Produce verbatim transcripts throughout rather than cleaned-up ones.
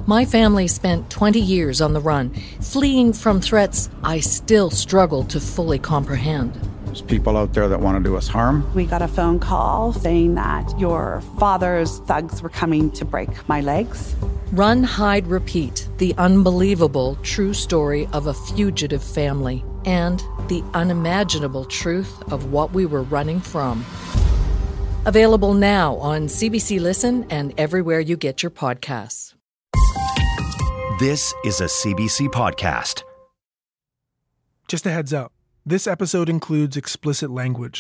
My family spent twenty years on the run, fleeing from threats I still struggle to fully comprehend. There's people out there that want to do us harm. We got a phone call saying that your father's thugs were coming to break my legs. Run, Hide, Repeat, the unbelievable true story of a fugitive family and the unimaginable truth of what we were running from. Available now on C B C Listen and everywhere you get your podcasts. This is a C B C podcast. Just a heads up, this episode includes explicit language.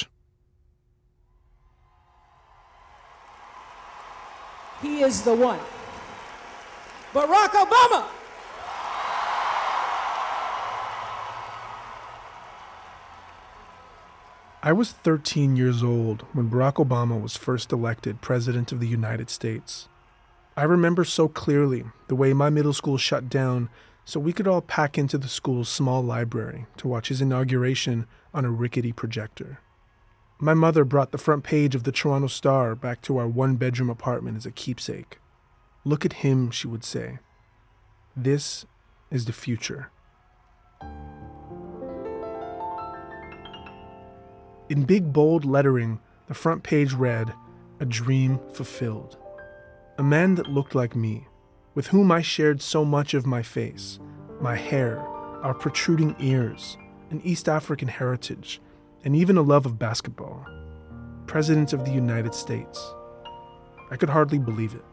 He is the one. Barack Obama! I was thirteen years old when Barack Obama was first elected President of the United States. I remember so clearly the way my middle school shut down so we could all pack into the school's small library to watch his inauguration on a rickety projector. My mother brought the front page of the Toronto Star back to our one-bedroom apartment as a keepsake. "Look at him," she would say. "This is the future." In big, bold lettering, the front page read, "A dream fulfilled." A man that looked like me, with whom I shared so much of my face, my hair, our protruding ears, an East African heritage, and even a love of basketball. President of the United States. I could hardly believe it.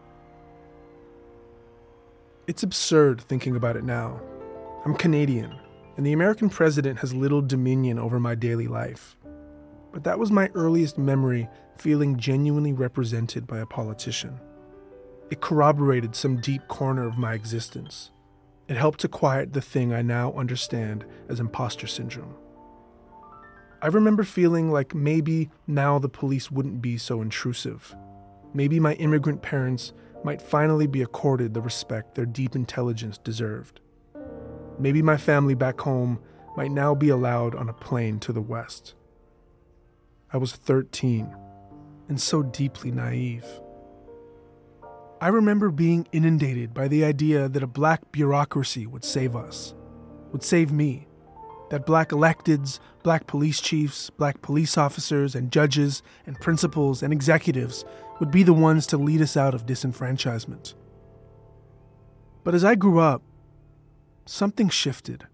It's absurd thinking about it now. I'm Canadian, and the American president has little dominion over my daily life. But that was my earliest memory feeling genuinely represented by a politician. It corroborated some deep corner of my existence. It helped to quiet the thing I now understand as imposter syndrome. I remember feeling like maybe now the police wouldn't be so intrusive. Maybe my immigrant parents might finally be accorded the respect their deep intelligence deserved. Maybe my family back home might now be allowed on a plane to the West. I was thirteen and so deeply naive. I remember being inundated by the idea that a black bureaucracy would save us, would save me, that black electeds, black police chiefs, black police officers and judges and principals and executives would be the ones to lead us out of disenfranchisement. But as I grew up, something shifted.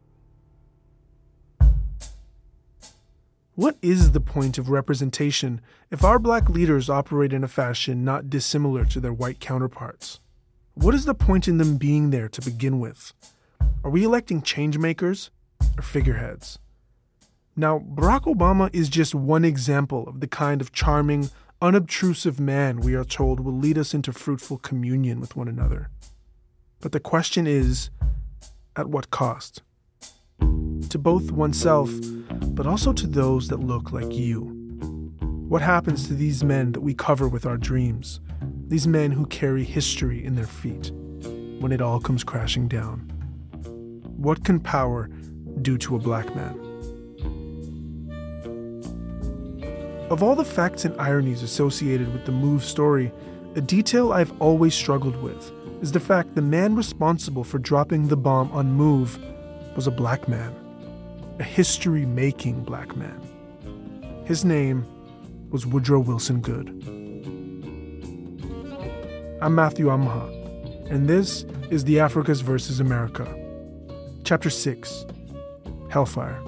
What is the point of representation if our black leaders operate in a fashion not dissimilar to their white counterparts? What is the point in them being there to begin with? Are we electing change makers or figureheads? Now, Barack Obama is just one example of the kind of charming, unobtrusive man we are told will lead us into fruitful communion with one another. But the question is, at what cost? To both oneself, but also to those that look like you. What happens to these men that we cover with our dreams? These men who carry history in their feet when it all comes crashing down? What can power do to a black man? Of all the facts and ironies associated with the MOVE story, a detail I've always struggled with is the fact the man responsible for dropping the bomb on MOVE was a black man. A history-making black man. His name was Woodrow Wilson Good. I'm Matthew Amha, and this is The Africas versus America. Chapter six, Hellfire.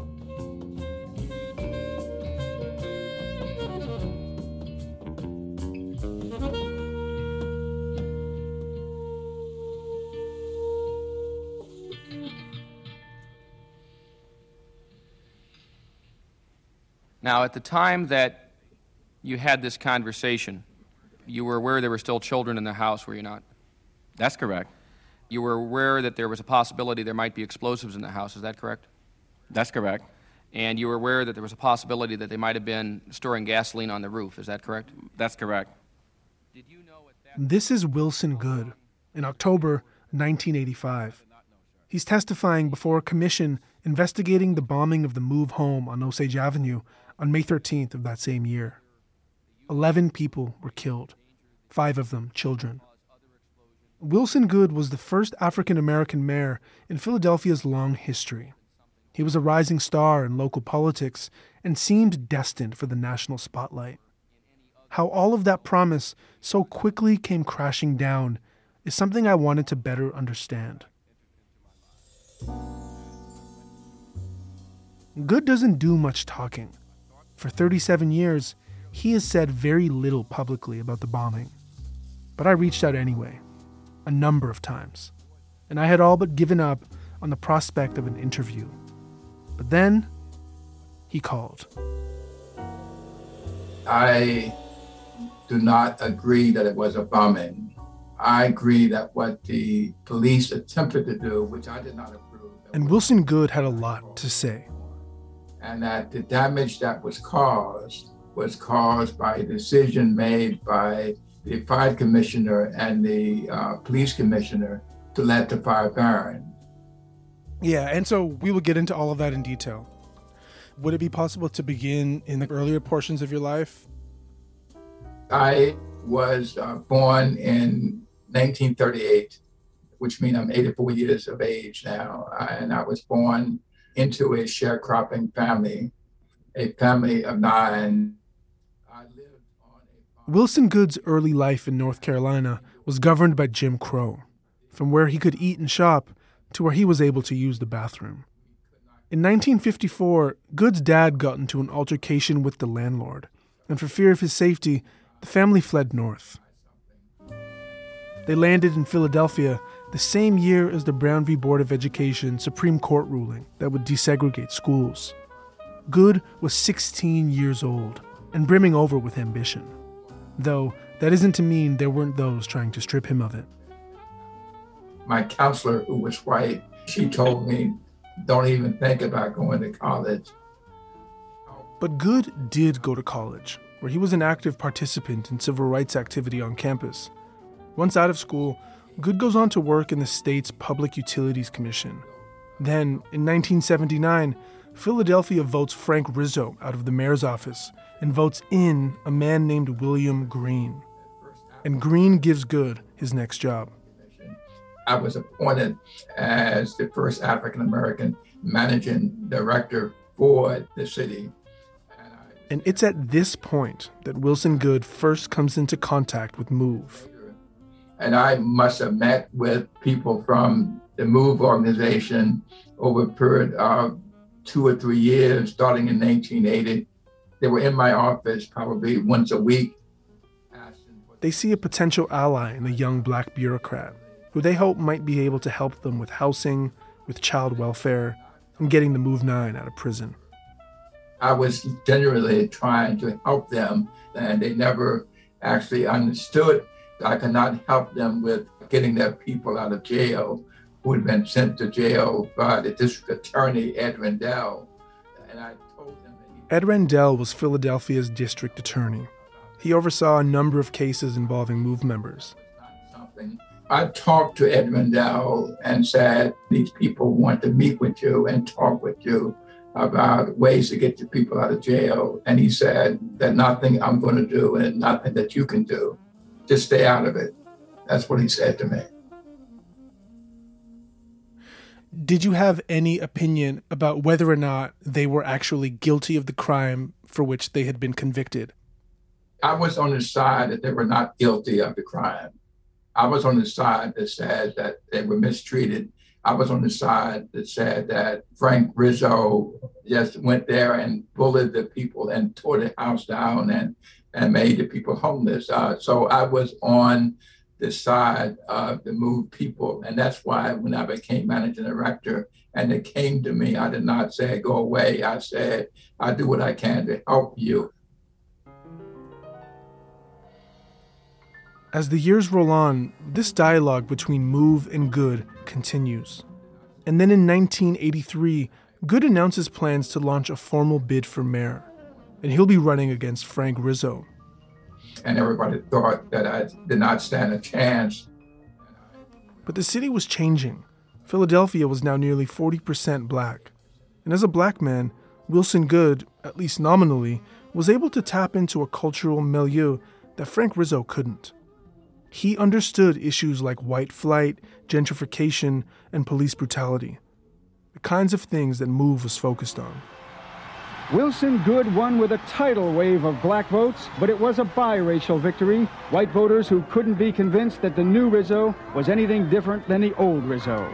Now, at the time that you had this conversation, you were aware there were still children in the house, were you not? That's correct. You were aware that there was a possibility there might be explosives in the house, is that correct? That's correct. And you were aware that there was a possibility that they might have been storing gasoline on the roof, is that correct? That's correct. Did you know at that This is Wilson Good, in October nineteen eighty-five. He's testifying before a commission investigating the bombing of the MOVE home on Osage Avenue on May thirteenth of that same year. Eleven people were killed, five of them children. Wilson Goode was the first African-American mayor in Philadelphia's long history. He was a rising star in local politics and seemed destined for the national spotlight. How all of that promise so quickly came crashing down is something I wanted to better understand. Goode doesn't do much talking. For thirty-seven years, he has said very little publicly about the bombing. But I reached out anyway, a number of times, and I had all but given up on the prospect of an interview. But then, he called. I do not agree that it was a bombing. I agree that what the police attempted to do, which I did not approve. And Wilson Goode had a lot to say. And that the damage that was caused was caused by a decision made by the fire commissioner and the uh, police commissioner to let the fire burn. Yeah, and so we will get into all of that in detail. Would it be possible to begin in the earlier portions of your life? I was uh, born in nineteen thirty-eight, which means I'm eighty-four years of age now. And I was born into a sharecropping family, a family of nine. I lived on a Wilson Goode's early life in North Carolina was governed by Jim Crow, from where he could eat and shop to where he was able to use the bathroom. In nineteen fifty-four, Goode's dad got into an altercation with the landlord, and for fear of his safety, the family fled north. They landed in Philadelphia the same year as the Brown v. Board of Education Supreme Court ruling that would desegregate schools. Goode was sixteen years old and brimming over with ambition, though that isn't to mean there weren't those trying to strip him of it. My counselor, who was white, she told me, don't even think about going to college. But Goode did go to college, where he was an active participant in civil rights activity on campus. Once out of school, Goode goes on to work in the state's Public Utilities Commission. Then, in nineteen seventy-nine, Philadelphia votes Frank Rizzo out of the mayor's office and votes in a man named William Green. And Green gives Goode his next job. I was appointed as the first African-American managing director for the city. And, I, and it's at this point that Wilson Goode first comes into contact with MOVE. And I must have met with people from the MOVE organization over a period of two or three years, starting in nineteen eighty. They were in my office probably once a week. They see a potential ally in the young black bureaucrat, who they hope might be able to help them with housing, with child welfare, and getting the MOVE nine out of prison. I was generally trying to help them, and they never actually understood. I could not help them with getting their people out of jail who had been sent to jail by the district attorney, Ed Rendell. And I told them that he- Ed Rendell was Philadelphia's district attorney. He oversaw a number of cases involving MOVE members. Something. I talked to Ed Rendell and said, these people want to meet with you and talk with you about ways to get the people out of jail. And he said that nothing I'm going to do and nothing that you can do. Just stay out of it. That's what he said to me. Did you have any opinion about whether or not they were actually guilty of the crime for which they had been convicted? I was on the side that they were not guilty of the crime. I was on the side that said that they were mistreated. I was on the side that said that Frank Rizzo just went there and bullied the people and tore the house down and, and made the people homeless. Uh, so I was on the side of the MOVE people. And that's why when I became managing director and it came to me, I did not say, go away. I said, I do what I can to help you. As the years roll on, this dialogue between MOVE and Goode continues. And then in nineteen eighty-three, Goode announces plans to launch a formal bid for mayor, and he'll be running against Frank Rizzo. And everybody thought that I did not stand a chance. But the city was changing. Philadelphia was now nearly forty percent black. And as a black man, Wilson Goode, at least nominally, was able to tap into a cultural milieu that Frank Rizzo couldn't. He understood issues like white flight, gentrification, and police brutality, the kinds of things that MOVE was focused on. Wilson Goode won with a tidal wave of black votes, but it was a biracial victory. White voters who couldn't be convinced that the new Rizzo was anything different than the old Rizzo.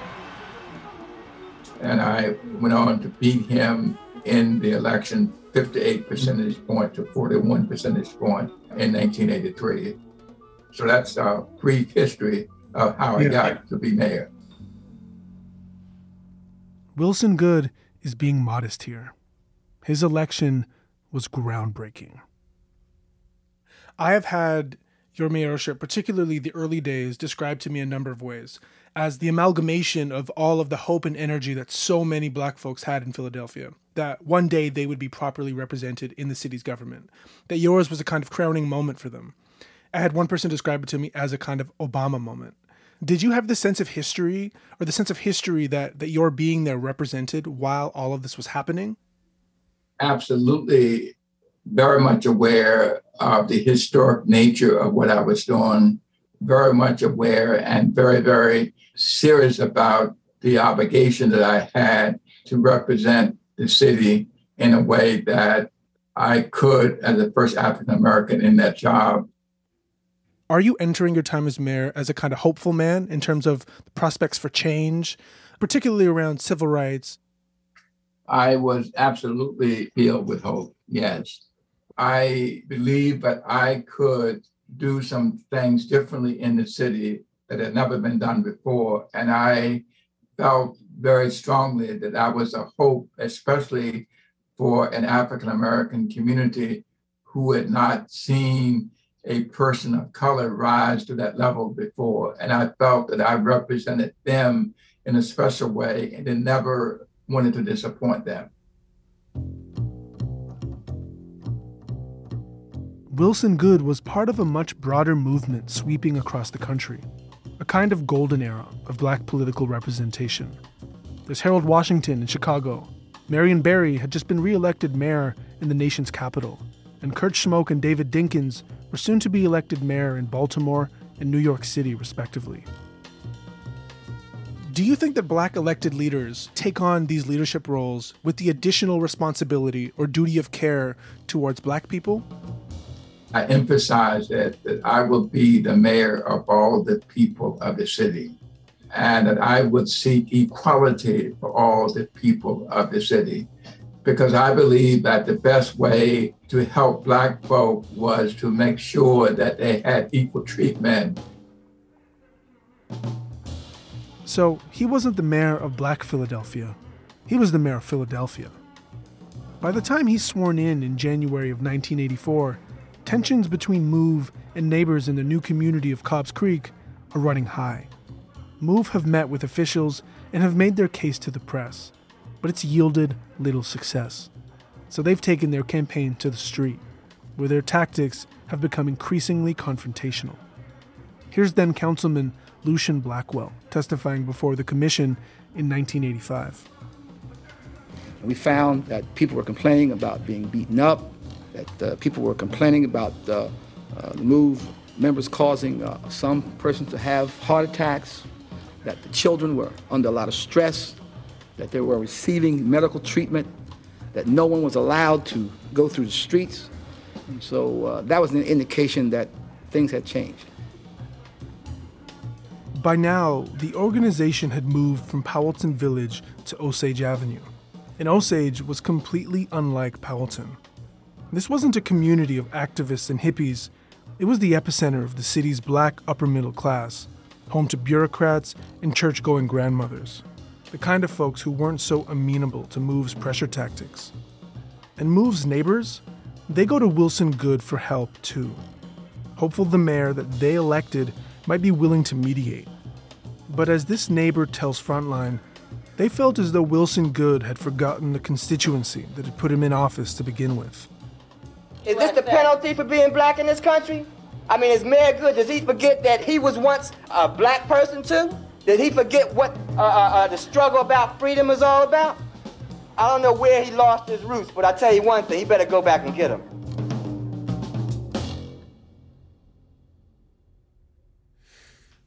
And I went on to beat him in the election fifty-eight percentage point to forty-one percentage point in nineteen eighty-three. So that's a brief history of how I yeah. got to be mayor. Wilson Goode is being modest here. His election was groundbreaking. I have had your mayorship, particularly the early days, described to me a number of ways as the amalgamation of all of the hope and energy that so many black folks had in Philadelphia, that one day they would be properly represented in the city's government, that yours was a kind of crowning moment for them. I had one person describe it to me as a kind of Obama moment. Did you have the sense of history or the sense of history that, that your being there represented while all of this was happening? Absolutely, very much aware of the historic nature of what I was doing, very much aware and very, very serious about the obligation that I had to represent the city in a way that I could as the first African American in that job. Are you entering your time as mayor as a kind of hopeful man in terms of the prospects for change, particularly around civil rights? I was absolutely filled with hope, yes. I believe that I could do some things differently in the city that had never been done before. And I felt very strongly that that was a hope, especially for an African-American community who had not seen a person of color rise to that level before. And I felt that I represented them in a special way and it never wanted to disappoint them. Wilson Goode was part of a much broader movement sweeping across the country, a kind of golden era of black political representation. There's Harold Washington in Chicago. Marion Barry had just been reelected mayor in the nation's capital, and Kurt Schmoke and David Dinkins were soon to be elected mayor in Baltimore and New York City, respectively. Do you think that black elected leaders take on these leadership roles with the additional responsibility or duty of care towards black people? I emphasize that, that I will be the mayor of all the people of the city and that I would seek equality for all the people of the city because I believe that the best way to help black folk was to make sure that they had equal treatment. So he wasn't the mayor of Black Philadelphia. He was the mayor of Philadelphia. By the time he's sworn in in January of nineteen eighty-four, tensions between MOVE and neighbors in the new community of Cobbs Creek are running high. MOVE have met with officials and have made their case to the press, but it's yielded little success. So they've taken their campaign to the street, where their tactics have become increasingly confrontational. Here's then Councilman Lucian Blackwell testifying before the commission in nineteen eighty-five. We found that people were complaining about being beaten up, that uh, people were complaining about uh, uh, the MOVE members causing uh, some persons to have heart attacks, that the children were under a lot of stress, that they were receiving medical treatment, that no one was allowed to go through the streets. And so uh, that was an indication that things had changed. By now, the organization had moved from Powelton Village to Osage Avenue, and Osage was completely unlike Powelton. This wasn't a community of activists and hippies. It was the epicenter of the city's black upper middle class, home to bureaucrats and church-going grandmothers, the kind of folks who weren't so amenable to MOVE's pressure tactics. And MOVE's neighbors, they go to Wilson Goode for help too, hopeful the mayor that they elected might be willing to mediate. But as this neighbor tells Frontline, they felt as though Wilson Goode had forgotten the constituency that had put him in office to begin with. Is this the penalty for being black in this country? I mean, is Mayor Goode, does he forget that he was once a black person too? Did he forget what uh, uh, uh, the struggle about freedom is all about? I don't know where he lost his roots, but I tell you one thing, he better go back and get them.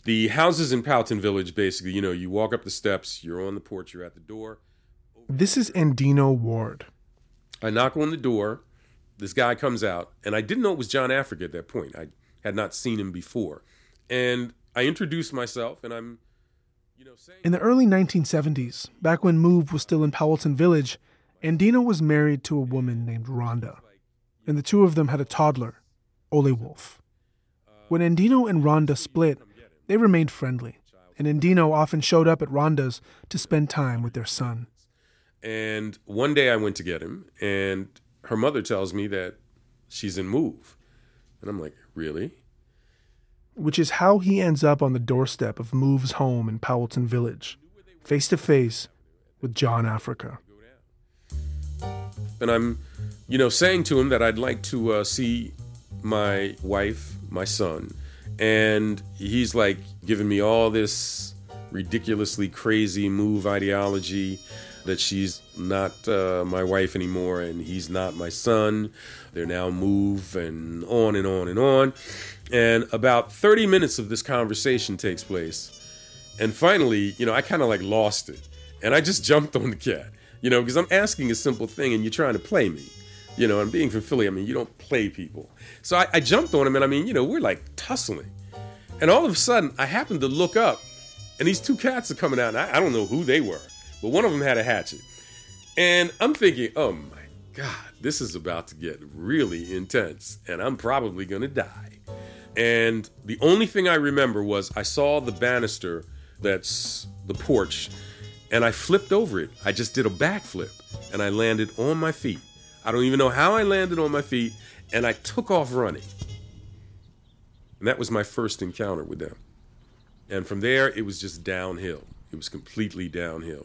The houses in Powelton Village, basically, you know, you walk up the steps, you're on the porch, you're at the door. This is Andino Ward. I knock on the door. This guy comes out, and I didn't know it was John Africa at that point. I had not seen him before. And I introduced myself, and I'm, you know, saying... In the early nineteen seventies, back when Move was still in Powelton Village, Andino was married to a woman named Rhonda. And the two of them had a toddler, Ole Wolf. When Andino and Rhonda split, they remained friendly, and Andino often showed up at Rhonda's to spend time with their son. And one day I went to get him, and her mother tells me that she's in Move. And I'm like, really? Which is how he ends up on the doorstep of Move's home in Powelton Village, face to face with John Africa. And I'm, you know, saying to him that I'd like to uh, see my wife, my son. And he's like giving me all this ridiculously crazy Move ideology that she's not uh, my wife anymore and he's not my son. They're now Move, and on and on and on. And about thirty minutes of this conversation takes place. And finally, you know, I kind of like lost it. And I just jumped on the cat, you know, because I'm asking a simple thing and you're trying to play me. You know, and being from Philly, I mean, you don't play people. So I, I jumped on him, and I mean, you know, we're like tussling. And all of a sudden, I happened to look up, and these two cats are coming out, and I, I don't know who they were, but one of them had a hatchet. And I'm thinking, oh my God, this is about to get really intense, and I'm probably going to die. And the only thing I remember was I saw the banister that's the porch, and I flipped over it. I just did a backflip, and I landed on my feet. I don't even know how I landed on my feet, and I took off running. And that was my first encounter with them. And from there, it was just downhill. It was completely downhill.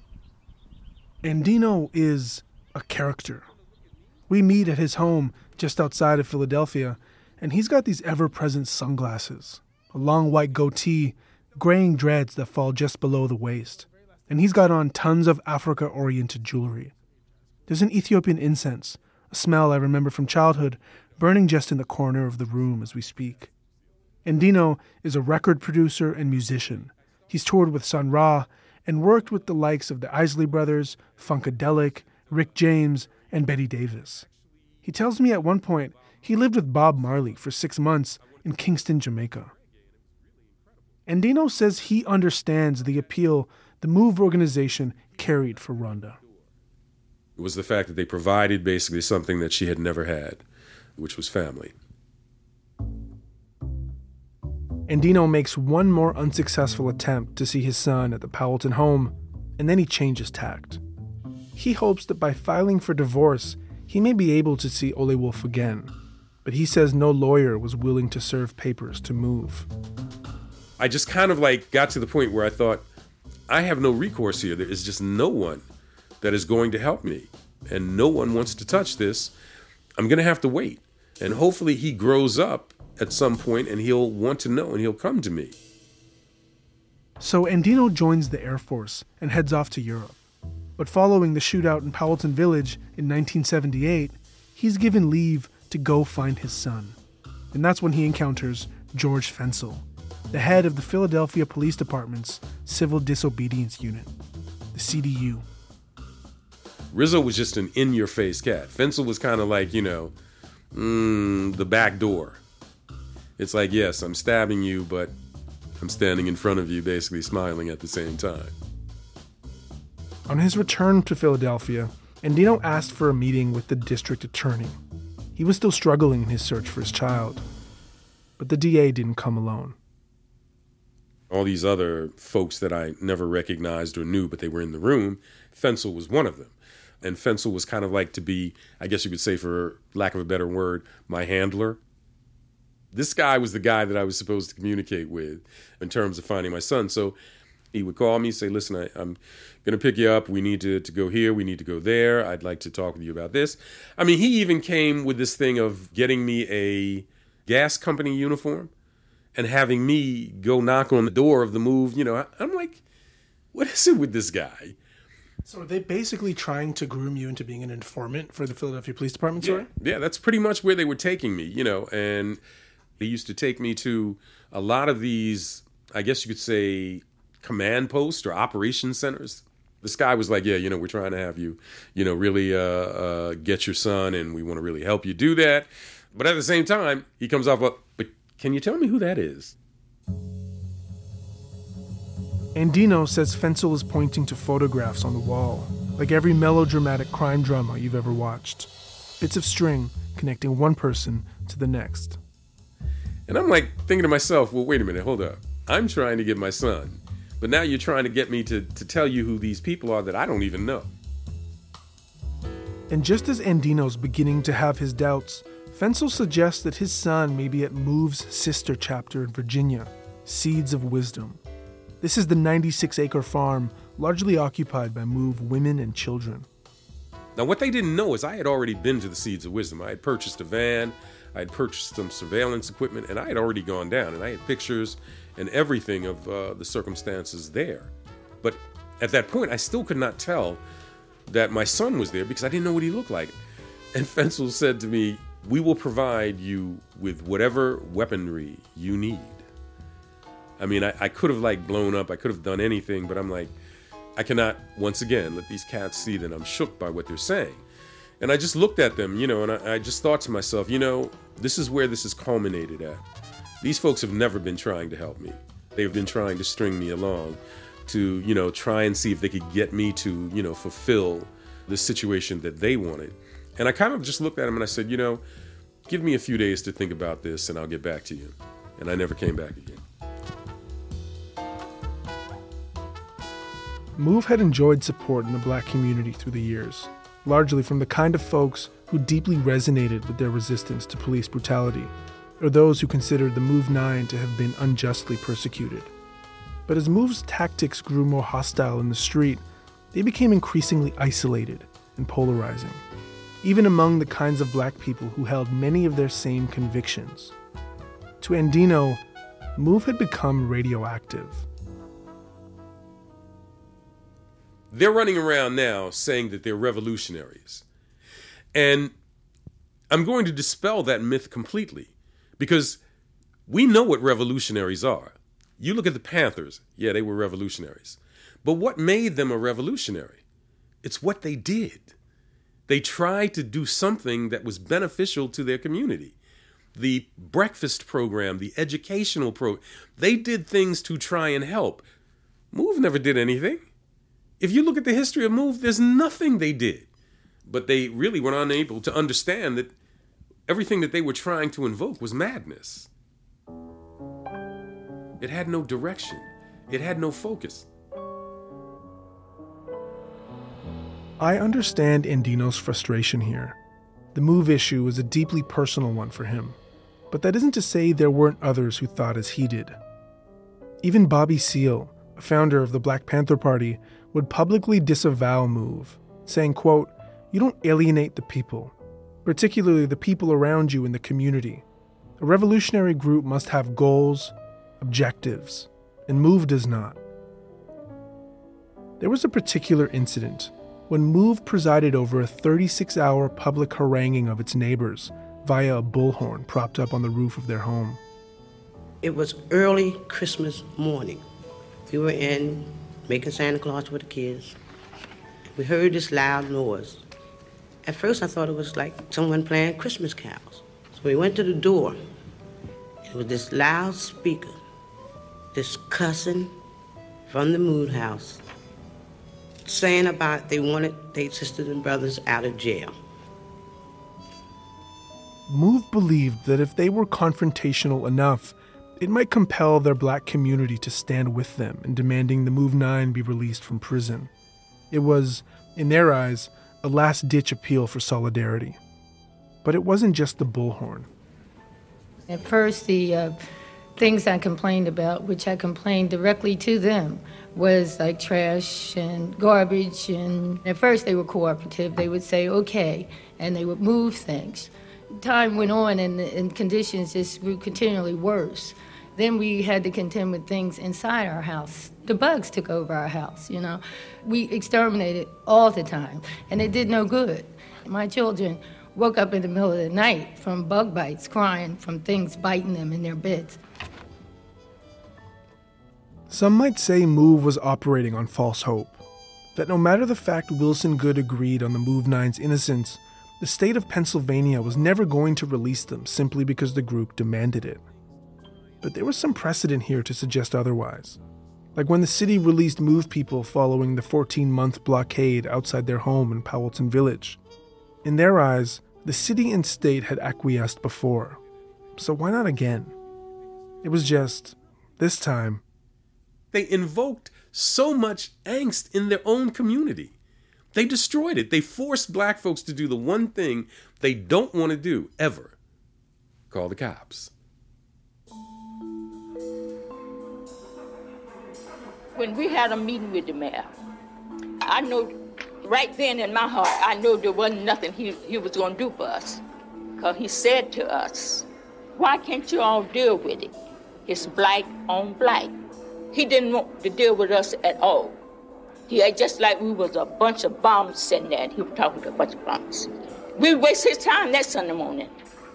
Andino is a character. We meet at his home just outside of Philadelphia, and he's got these ever-present sunglasses, a long white goatee, graying dreads that fall just below the waist, and he's got on tons of Africa-oriented jewelry. There's an Ethiopian incense, a smell I remember from childhood, burning just in the corner of the room as we speak. Andino is a record producer and musician. He's toured with Sun Ra and worked with the likes of the Isley Brothers, Funkadelic, Rick James, and Betty Davis. He tells me at one point he lived with Bob Marley for six months in Kingston, Jamaica. Andino says he understands the appeal the Move organization carried for Rhonda. It was the fact that they provided basically something that she had never had, which was family. Andino makes one more unsuccessful attempt to see his son at the Powelton home, and then he changes tact. He hopes that by filing for divorce, he may be able to see Ole Wolf again, but he says no lawyer was willing to serve papers to Move. I just kind of like got to the point where I thought, I have no recourse here. There is just no one that is going to help me, and no one wants to touch this. I'm going to have to wait. And hopefully he grows up at some point and he'll want to know and he'll come to me. So Andino joins the Air Force and heads off to Europe. But following the shootout in Powelton Village in nineteen seventy-eight, he's given leave to go find his son. And that's when he encounters George Fensel, the head of the Philadelphia Police Department's Civil Disobedience Unit, the C D U. Rizzo was just an in-your-face cat. Fensel was kind of like, you know, mm, the back door. It's like, yes, I'm stabbing you, but I'm standing in front of you, basically smiling at the same time. On his return to Philadelphia, Andino asked for a meeting with the district attorney. He was still struggling in his search for his child. But the D A didn't come alone. All these other folks that I never recognized or knew, but they were in the room, Fensel was one of them. And Fensel was kind of like to be, I guess you could say for lack of a better word, my handler. This guy was the guy that I was supposed to communicate with in terms of finding my son. So he would call me, say, listen, I, I'm going to pick you up. We need to, to go here. We need to go there. I'd like to talk with you about this. I mean, he even came with this thing of getting me a gas company uniform and having me go knock on the door of the Move. You know, I'm like, what is it with this guy? So are they basically trying to groom you into being an informant for the Philadelphia Police Department, yeah. sorry? Yeah, that's pretty much where they were taking me, you know, and they used to take me to a lot of these, I guess you could say, command posts or operation centers. This guy was like, yeah, you know, we're trying to have you, you know, really uh, uh, get your son, and we want to really help you do that. But at the same time, he comes off, well, but can you tell me who that is? Andino says Fensel is pointing to photographs on the wall, like every melodramatic crime drama you've ever watched. Bits of string connecting one person to the next. And I'm like thinking to myself, well, wait a minute, hold up. I'm trying to get my son, but now you're trying to get me to, to tell you who these people are that I don't even know. And just as Andino's beginning to have his doubts, Fensel suggests that his son may be at MOVE's sister chapter in Virginia, Seeds of Wisdom. This is the ninety-six acre farm largely occupied by MOVE women and children. Now, what they didn't know is I had already been to the Seeds of Wisdom. I had purchased a van, I had purchased some surveillance equipment, and I had already gone down, and I had pictures and everything of uh, the circumstances there. But at that point, I still could not tell that my son was there because I didn't know what he looked like. And Fensel said to me, we will provide you with whatever weaponry you need. I mean, I, I could have like blown up, I could have done anything, but I'm like, I cannot, once again, let these cats see that I'm shook by what they're saying. And I just looked at them, you know, and I, I just thought to myself, you know, this is where this is culminated at. These folks have never been trying to help me. They've been trying to string me along to, you know, try and see if they could get me to, you know, fulfill the situation that they wanted. And I kind of just looked at them and I said, you know, give me a few days to think about this and I'll get back to you. And I never came back again. MOVE had enjoyed support in the black community through the years, largely from the kind of folks who deeply resonated with their resistance to police brutality, or those who considered the MOVE nine to have been unjustly persecuted. But as MOVE's tactics grew more hostile in the street, they became increasingly isolated and polarizing, even among the kinds of black people who held many of their same convictions. To Andino, MOVE had become radioactive. They're running around now saying that they're revolutionaries. And I'm going to dispel that myth completely because we know what revolutionaries are. You look at the Panthers, yeah, they were revolutionaries. But what made them a revolutionary? It's what they did. They tried to do something that was beneficial to their community. The breakfast program, the educational program, they did things to try and help. MOVE never did anything. If you look at the history of MOVE, there's nothing they did. But they really were unable to understand that everything that they were trying to invoke was madness. It had no direction. It had no focus. I understand Andino's frustration here. The MOVE issue was a deeply personal one for him. But that isn't to say there weren't others who thought as he did. Even Bobby Seale, a founder of the Black Panther Party, would publicly disavow MOVE, saying, quote, "You don't alienate the people, particularly the people around you in the community. A revolutionary group must have goals, objectives, and MOVE does not." There was a particular incident when MOVE presided over a thirty-six hour public haranguing of its neighbors via a bullhorn propped up on the roof of their home. It was early Christmas morning. We were in making Santa Claus with the kids. We heard this loud noise. At first I thought it was like someone playing Christmas carols. So we went to the door. It was this loud speaker, this cussing from the Mood House, saying about they wanted their sisters and brothers out of jail. MOVE believed that if they were confrontational enough, it might compel their black community to stand with them in demanding the MOVE nine be released from prison. It was, in their eyes, a last-ditch appeal for solidarity. But it wasn't just the bullhorn. At first, the uh, things I complained about, which I complained directly to them, was like trash and garbage. And at first, they were cooperative. They would say, okay, and they would move things. Time went on, and, and conditions just grew continually worse. Then we had to contend with things inside our house. The bugs took over our house, you know. We exterminated all the time, and it did no good. My children woke up in the middle of the night from bug bites, crying from things biting them in their beds. Some might say MOVE was operating on false hope, that no matter the fact Wilson Goode agreed on the MOVE nine's innocence, the state of Pennsylvania was never going to release them simply because the group demanded it. But there was some precedent here to suggest otherwise, like when the city released MOVE people following the fourteen-month blockade outside their home in Powelton Village. In their eyes, the city and state had acquiesced before, so why not again? It was just, this time, they invoked so much angst in their own community. They destroyed it. They forced black folks to do the one thing they don't want to do, ever. Call the cops. When we had a meeting with the mayor, I know right then in my heart, I know there wasn't nothing he, he was going to do for us. Because he said to us, why can't you all deal with it? It's black on black. He didn't want to deal with us at all. He had just like we was a bunch of bombs sitting there, and he was talking to a bunch of bombs. We waste his time that Sunday morning.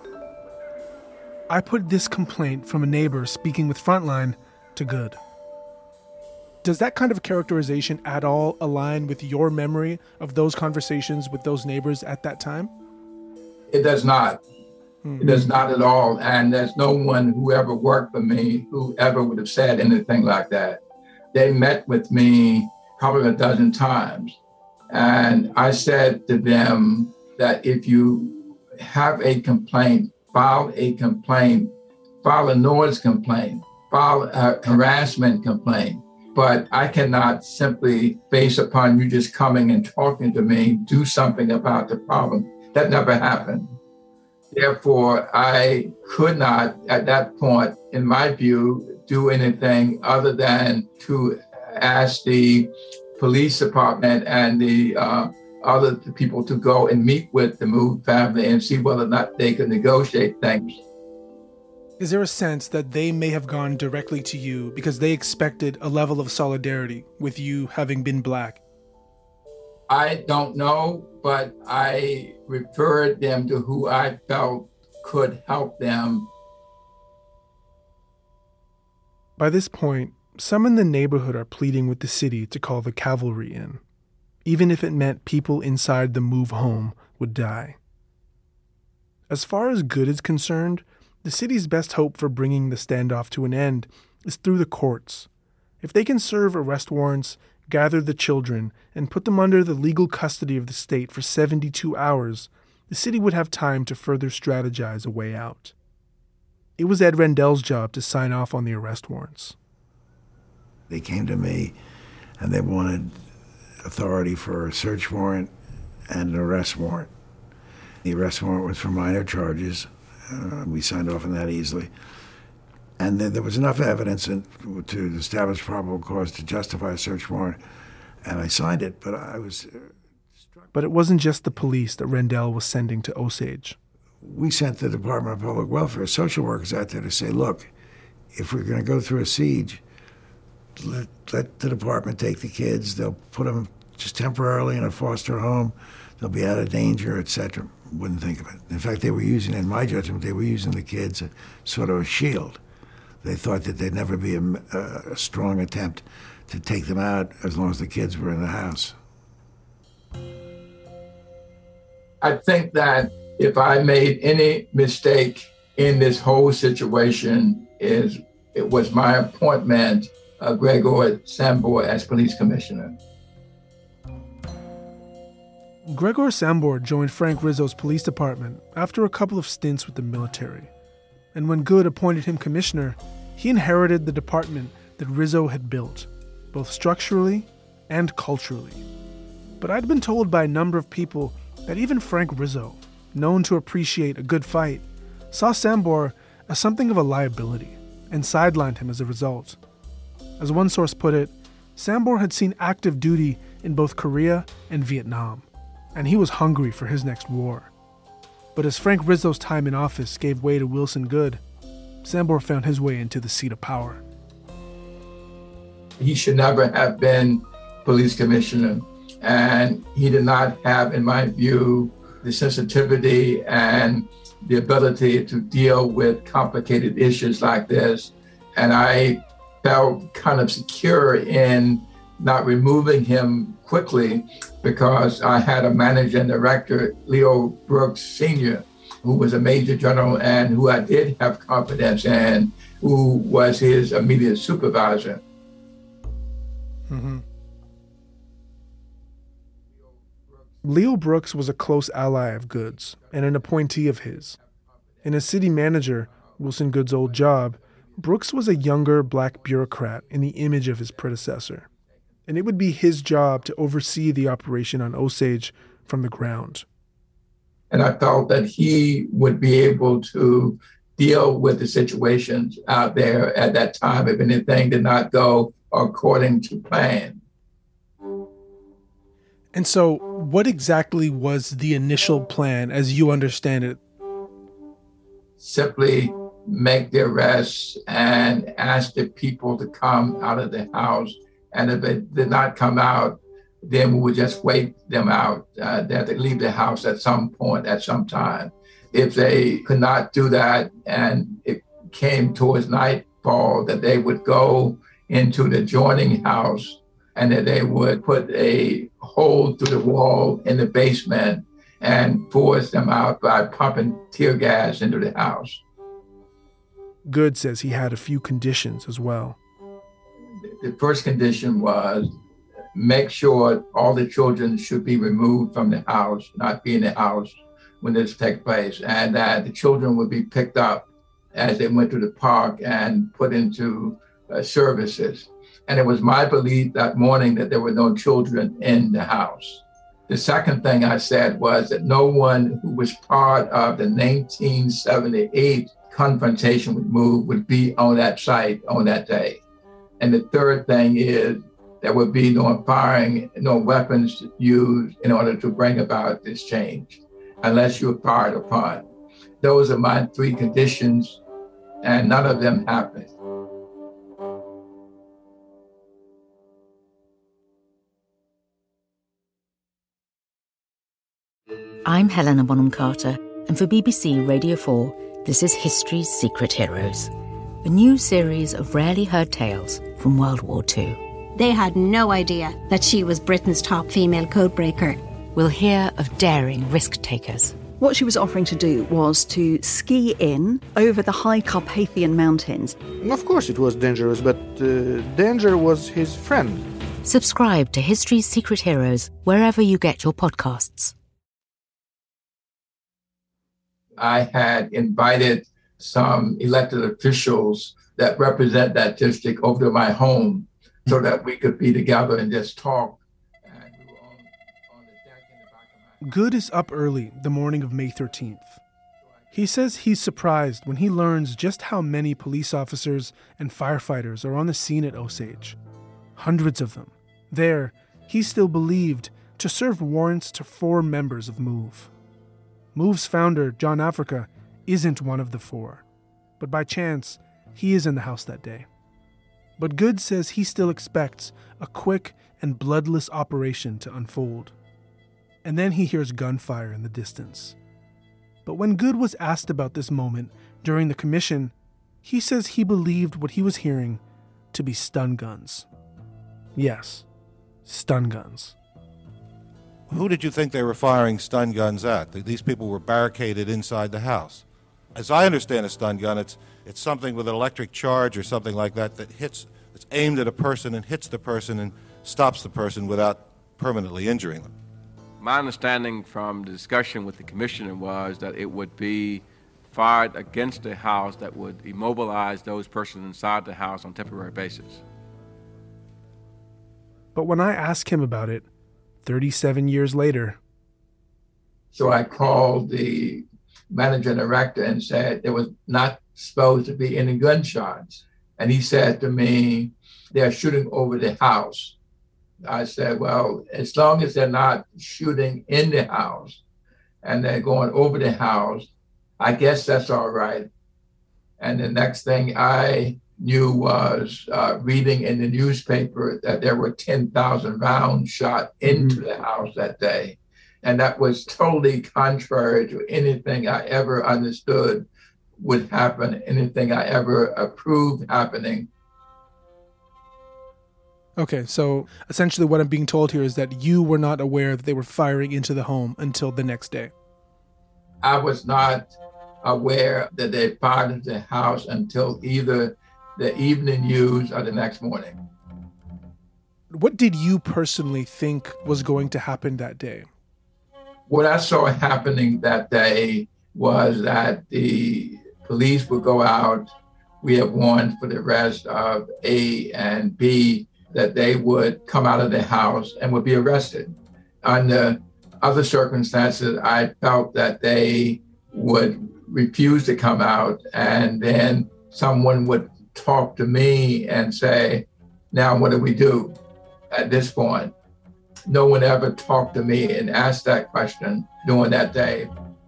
I put this complaint from a neighbor speaking with Frontline to Goode. Does that kind of characterization at all align with your memory of those conversations with those neighbors at that time? It does not. Mm-hmm. It does not at all. And there's no one who ever worked for me who ever would have said anything like that. They met with me probably a dozen times. And I said to them that if you have a complaint, file a complaint, file a noise complaint, file a harassment complaint. But I cannot simply, based upon you just coming and talking to me, do something about the problem. That never happened. Therefore, I could not, at that point, in my view, do anything other than to ask the police department and the uh, other people to go and meet with the MOVE family and see whether or not they could negotiate things. Is there a sense that they may have gone directly to you because they expected a level of solidarity with you having been black? I don't know, but I referred them to who I felt could help them. By this point, some in the neighborhood are pleading with the city to call the cavalry in, even if it meant people inside the MOVE home would die. As far as Goode is concerned, the city's best hope for bringing the standoff to an end is through the courts. If they can serve arrest warrants, gather the children, and put them under the legal custody of the state for seventy-two hours, the city would have time to further strategize a way out. It was Ed Rendell's job to sign off on the arrest warrants. They came to me and they wanted authority for a search warrant and an arrest warrant. The arrest warrant was for minor charges. Uh, we signed off on that easily. And then there was enough evidence in, to establish probable cause to justify a search warrant, and I signed it, but I was... Uh, but it wasn't just the police that Rendell was sending to Osage. We sent the Department of Public Welfare social workers out there to say, look, if we're going to go through a siege, let, let the department take the kids. They'll put them just temporarily in a foster home. They'll be out of danger, et cetera. Wouldn't think of it. In fact, they were using, in my judgment, they were using the kids as sort of a shield. They thought that there'd never be a, a strong attempt to take them out as long as the kids were in the house. I think that if I made any mistake in this whole situation, is it was my appointment of Gregor Sambour as police commissioner. Gregor Sambour joined Frank Rizzo's police department after a couple of stints with the military. And when Goode appointed him commissioner, he inherited the department that Rizzo had built, both structurally and culturally. But I'd been told by a number of people that even Frank Rizzo, known to appreciate a good fight, saw Sambour as something of a liability and sidelined him as a result. As one source put it, Sambour had seen active duty in both Korea and Vietnam, and he was hungry for his next war. But as Frank Rizzo's time in office gave way to Wilson Goode, Sambour found his way into the seat of power. He should never have been police commissioner, and he did not have, in my view, the sensitivity and the ability to deal with complicated issues like this. And I felt kind of secure in not removing him quickly because I had a managing director, Leo Brooks Senior, who was a major general and who I did have confidence in, who was his immediate supervisor. Mm-hmm. Leo Brooks was a close ally of Good's and an appointee of his. And as city manager, Wilson Good's old job, Brooks was a younger black bureaucrat in the image of his predecessor. And it would be his job to oversee the operation on Osage from the ground. And I felt that he would be able to deal with the situations out there at that time if anything did not go according to plan. And so what exactly was the initial plan as you understand it? Simply make the arrests and ask the people to come out of the house. And if it did not come out, then we would just wait them out. Uh, they had to leave the house at some point, at some time. If they could not do that and it came towards nightfall, that they would go into the adjoining house and that they would put a hole through the wall in the basement and force them out by pumping tear gas into the house. Good says he had a few conditions as well. The first condition was make sure all the children should be removed from the house, not be in the house when this takes place, and that the children would be picked up as they went to the park and put into uh, services. And it was my belief that morning that there were no children in the house. The second thing I said was that no one who was part of the nineteen seventy-eight confrontation with MOVE would be on that site on that day. And the third thing is there would be no firing, no weapons used in order to bring about this change, unless you were fired upon. Those are my three conditions, and none of them happened. I'm Helena Bonham Carter, and for B B C Radio four, this is History's Secret Heroes, a new series of rarely heard tales from World War Two. They had no idea that she was Britain's top female codebreaker. We'll hear of daring risk-takers. What she was offering to do was to ski in over the high Carpathian Mountains. Of course it was dangerous, but uh, danger was his friend. Subscribe to History's Secret Heroes wherever you get your podcasts. I had invited some elected officials that represent that district over to my home so that we could be together and just talk. Good is up early the morning of May thirteenth. He says he's surprised when he learns just how many police officers and firefighters are on the scene at Osage. Hundreds of them. There, he's still believed to serve warrants to four members of MOVE. MOVE's founder, John Africa, isn't one of the four. But by chance, he is in the house that day. But Good says he still expects a quick and bloodless operation to unfold. And then he hears gunfire in the distance. But when Good was asked about this moment during the commission, he says he believed what he was hearing to be stun guns. Yes, stun guns. Who did you think they were firing stun guns at? These people were barricaded inside the house. As I understand a stun gun, it's it's something with an electric charge or something like that that hits, it's aimed at a person and hits the person and stops the person without permanently injuring them. My understanding from the discussion with the commissioner was that it would be fired against a house that would immobilize those persons inside the house on a temporary basis. But when I asked him about it, thirty-seven years later. So I called the managing director and said there was not supposed to be any gunshots. And he said to me, they're shooting over the house. I said, well, as long as they're not shooting in the house and they're going over the house, I guess that's all right. And the next thing I knew was uh, reading in the newspaper that there were ten thousand rounds shot into mm-hmm. the house that day. And that was totally contrary to anything I ever understood would happen, anything I ever approved happening. Okay, so essentially what I'm being told here is that you were not aware that they were firing into the home until the next day. I was not aware that they fired into the house until either the evening news or the next morning. What did you personally think was going to happen that day? What I saw happening that day was that the police would go out. We have warned for the rest of A and B that they would come out of the house and would be arrested. Under other circumstances, I felt that they would refuse to come out, and then someone would talk to me and say, now what do we do at this point? No one ever talked to me and asked that question during that day.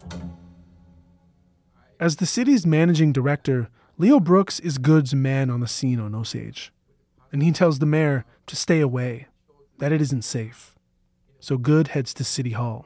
As the city's managing director, Leo Brooks is Good's man on the scene on Osage. And he tells the mayor to stay away, that it isn't safe. So Good heads to City Hall.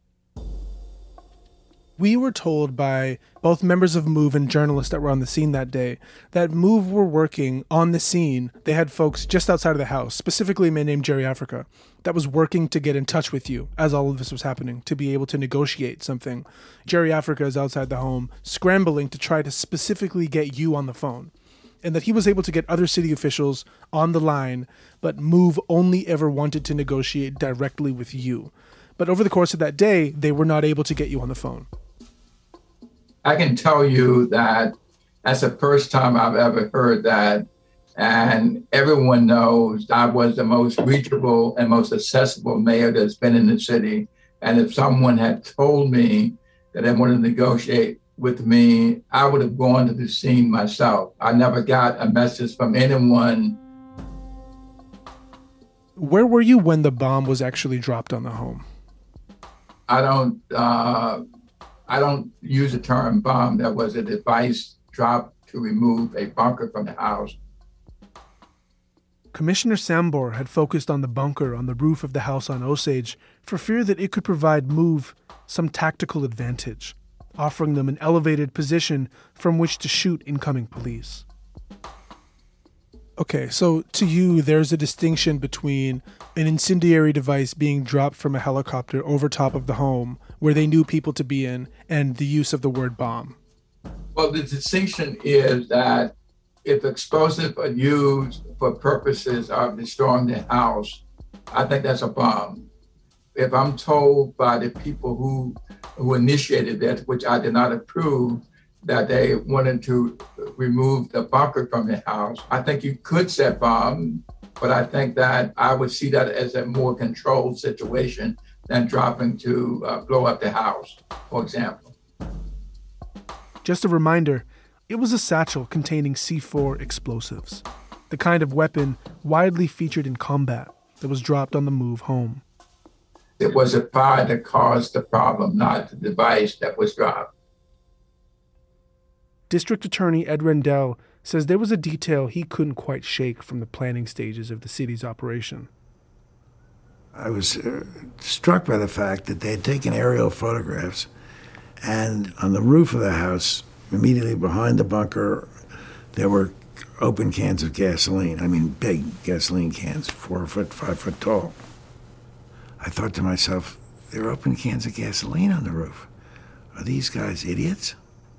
We were told by both members of MOVE and journalists that were on the scene that day that MOVE were working on the scene. They had folks just outside of the house, specifically a man named Jerry Africa, that was working to get in touch with you as all of this was happening, to be able to negotiate something. Jerry Africa is outside the home, scrambling to try to specifically get you on the phone. And that he was able to get other city officials on the line, but MOVE only ever wanted to negotiate directly with you. But over the course of that day, they were not able to get you on the phone. I can tell you that that's the first time I've ever heard that. And everyone knows I was the most reachable and most accessible mayor that's been in the city. And if someone had told me that they wanted to negotiate with me, I would have gone to the scene myself. I never got a message from anyone. Where were you when the bomb was actually dropped on the home? I don't... Uh, I don't use the term bomb. That was a device dropped to remove a bunker from the house. Commissioner Sambor had focused on the bunker on the roof of the house on Osage for fear that it could provide MOVE some tactical advantage, offering them an elevated position from which to shoot incoming police. Okay, so to you, there's a distinction between an incendiary device being dropped from a helicopter over top of the home where they knew people to be in, and the use of the word bomb. Well, the distinction is that if explosives are used for purposes of destroying the house, I think that's a bomb. If I'm told by the people who, who initiated this, which I did not approve, that they wanted to remove the bunker from the house, I think you could set bomb, but I think that I would see that as a more controlled situation than dropping to uh, blow up the house, for example. Just a reminder, it was a satchel containing C four explosives, the kind of weapon widely featured in combat that was dropped on the MOVE home. It was a fire that caused the problem, not the device that was dropped. District Attorney Ed Rendell says there was a detail he couldn't quite shake from the planning stages of the city's operation. I was uh, struck by the fact that they had taken aerial photographs, and on the roof of the house, immediately behind the bunker, there were open cans of gasoline. I mean, big gasoline cans, four foot, five foot tall. I thought to myself, there are open cans of gasoline on the roof. Are these guys idiots?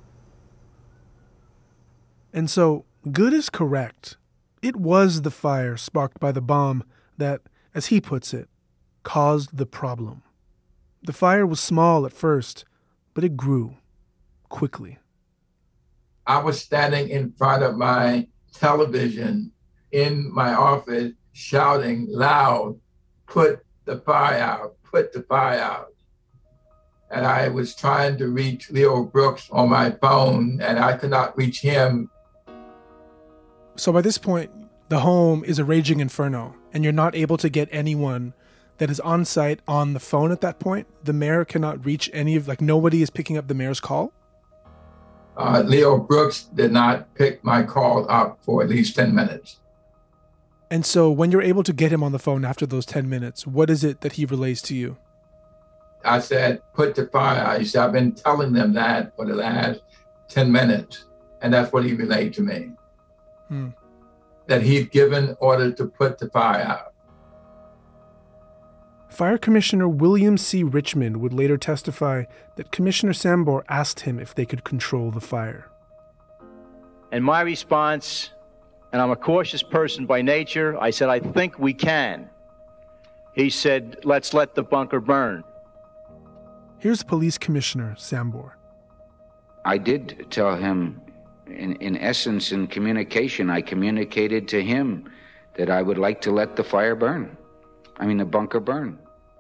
And so, Good is correct. It was the fire sparked by the bomb that, as he puts it, caused the problem. The fire was small at first, but it grew quickly. I was standing in front of my television in my office shouting loud, put the fire out, put the fire out. And I was trying to reach Leo Brooks on my phone, and I could not reach him. So by this point, the home is a raging inferno, and you're not able to get anyone that is on site on the phone at that point. The mayor cannot reach any of, like, nobody is picking up the mayor's call? Uh, Leo Brooks did not pick my call up for at least ten minutes. And so when you're able to get him on the phone after those ten minutes, what is it that he relays to you? I said, put the fire out. He said, I've been telling them that for the last ten minutes. And that's what he relayed to me. Hmm. that he'd given orders to put the fire out. Fire Commissioner William C. Richmond would later testify that Commissioner Sambor asked him if they could control the fire. And my response, and I'm a cautious person by nature, I said, I think we can. He said, let's let the bunker burn. Here's Police Commissioner Sambor. I did tell him, in, in essence, in communication, I communicated to him that I would like to let the fire burn. I mean, the bunker burn.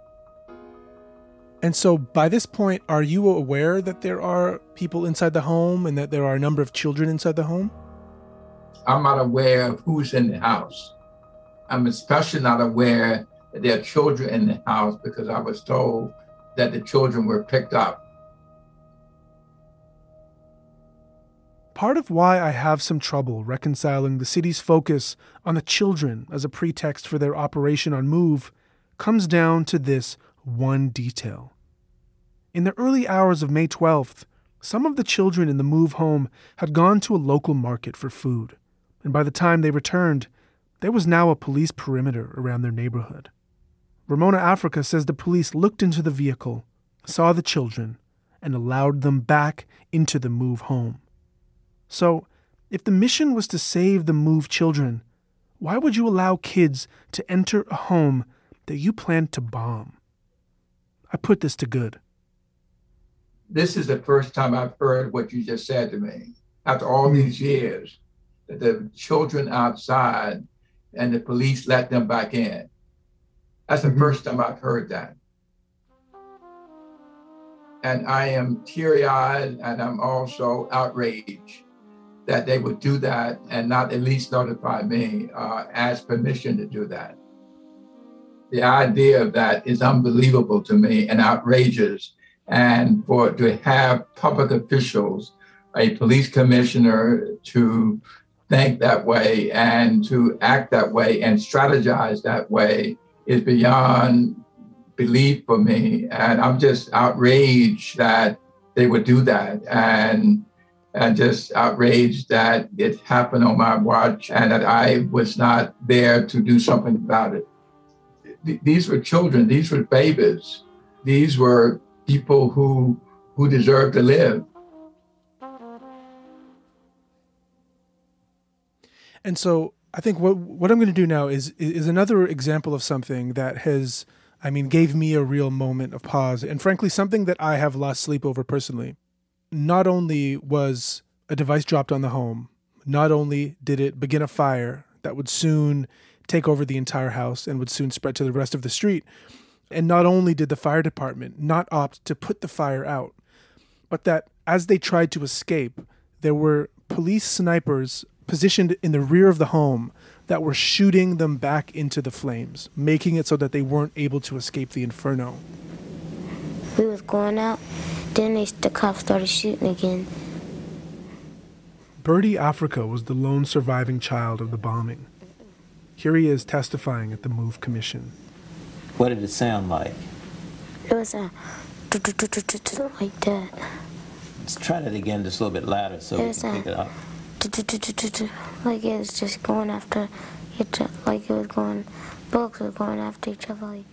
And so by this point, are you aware that there are people inside the home and that there are a number of children inside the home? I'm not aware of who's in the house. I'm especially not aware that there are children in the house because I was told that the children were picked up. Part of why I have some trouble reconciling the city's focus on the children as a pretext for their operation on MOVE comes down to this one detail. In the early hours of May twelfth, some of the children in the MOVE home had gone to a local market for food, and by the time they returned, there was now a police perimeter around their neighborhood. Ramona Africa says the police looked into the vehicle, saw the children, and allowed them back into the MOVE home. So, if the mission was to save the MOVE children, why would you allow kids to enter a home that you planned to bomb? I put this to good. This is the first time I've heard what you just said to me. After all these years, that the children outside and the police let them back in. That's the mm-hmm. first time I've heard that. And I am teary-eyed and I'm also outraged that they would do that and not at least notify me, uh, ask permission to do that. The idea of that is unbelievable to me and outrageous. And for to have public officials, a police commissioner, to think that way and to act that way and strategize that way is beyond belief for me. And I'm just outraged that they would do that. And and just outraged that it happened on my watch and that I was not there to do something about it. Th- these were children, these were babies, these were people who who deserve to live. And so I think what what I'm going to do now is is another example of something that has, I mean, gave me a real moment of pause, and frankly, something that I have lost sleep over personally. Not only was a device dropped on the home, not only did it begin a fire that would soon take over the entire house and would soon spread to the rest of the street, and not only did the fire department not opt to put the fire out, but that as they tried to escape, there were police snipers positioned in the rear of the home that were shooting them back into the flames, making it so that they weren't able to escape the inferno. We was going out, then they, the cops started shooting again. Birdie Africa was the lone surviving child of the bombing. Here he is testifying at the MOVE Commission. What did it sound like? It was a like that. Let's try that again just a little bit louder so we can pick it up. Like it was just going after each other, like it was going, bugs were going after each other, like.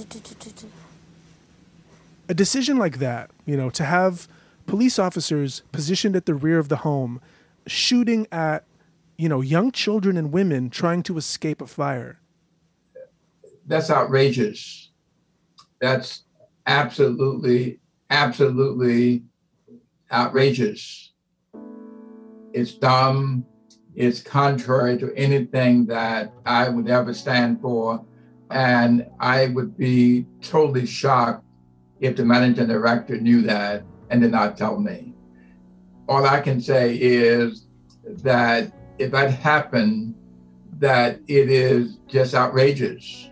A decision like that, you know, to have police officers positioned at the rear of the home, shooting at, you know, young children and women trying to escape a fire. That's outrageous. That's absolutely, absolutely outrageous. It's dumb. It's contrary to anything that I would ever stand for. And I would be totally shocked if the managing director knew that and did not tell me. All I can say is that if that happened, that it is just outrageous.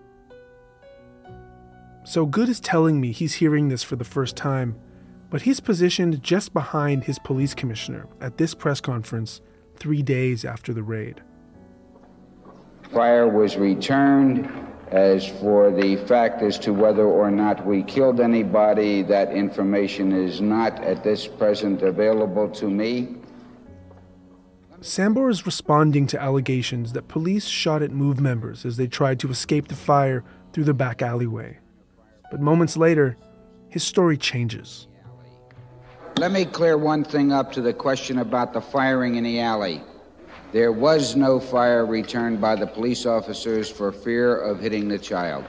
So Good is telling me he's hearing this for the first time, but he's positioned just behind his police commissioner at this press conference three days after the raid. Fire was returned. As for the fact as to whether or not we killed anybody, that information is not at this present available to me. Sambor is responding to allegations that police shot at MOVE members as they tried to escape the fire through the back alleyway. But moments later, his story changes. Let me clear one thing up to the question about the firing in the alley. There was no fire returned by the police officers for fear of hitting the child.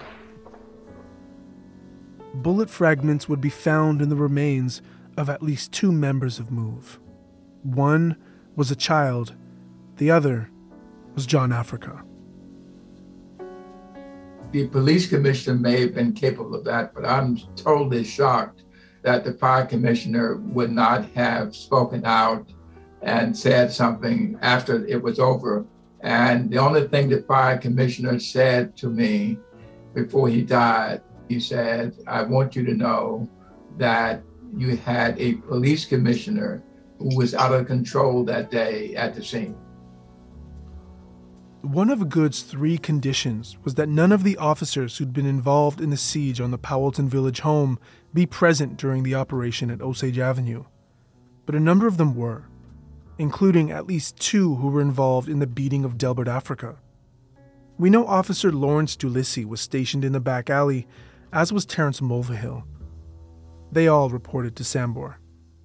Bullet fragments would be found in the remains of at least two members of MOVE. One was a child, the other was John Africa. The police commissioner may have been capable of that, but I'm totally shocked that the fire commissioner would not have spoken out and said something after it was over. And the only thing the fire commissioner said to me before he died, he said, I want you to know that you had a police commissioner who was out of control that day at the scene. One of Good's three conditions was that none of the officers who'd been involved in the siege on the Powelton Village home be present during the operation at Osage Avenue. But a number of them were, including at least two who were involved in the beating of Delbert Africa. We know Officer Lawrence Dulissi was stationed in the back alley, as was Terrence Mulvihill. They all reported to Sambor.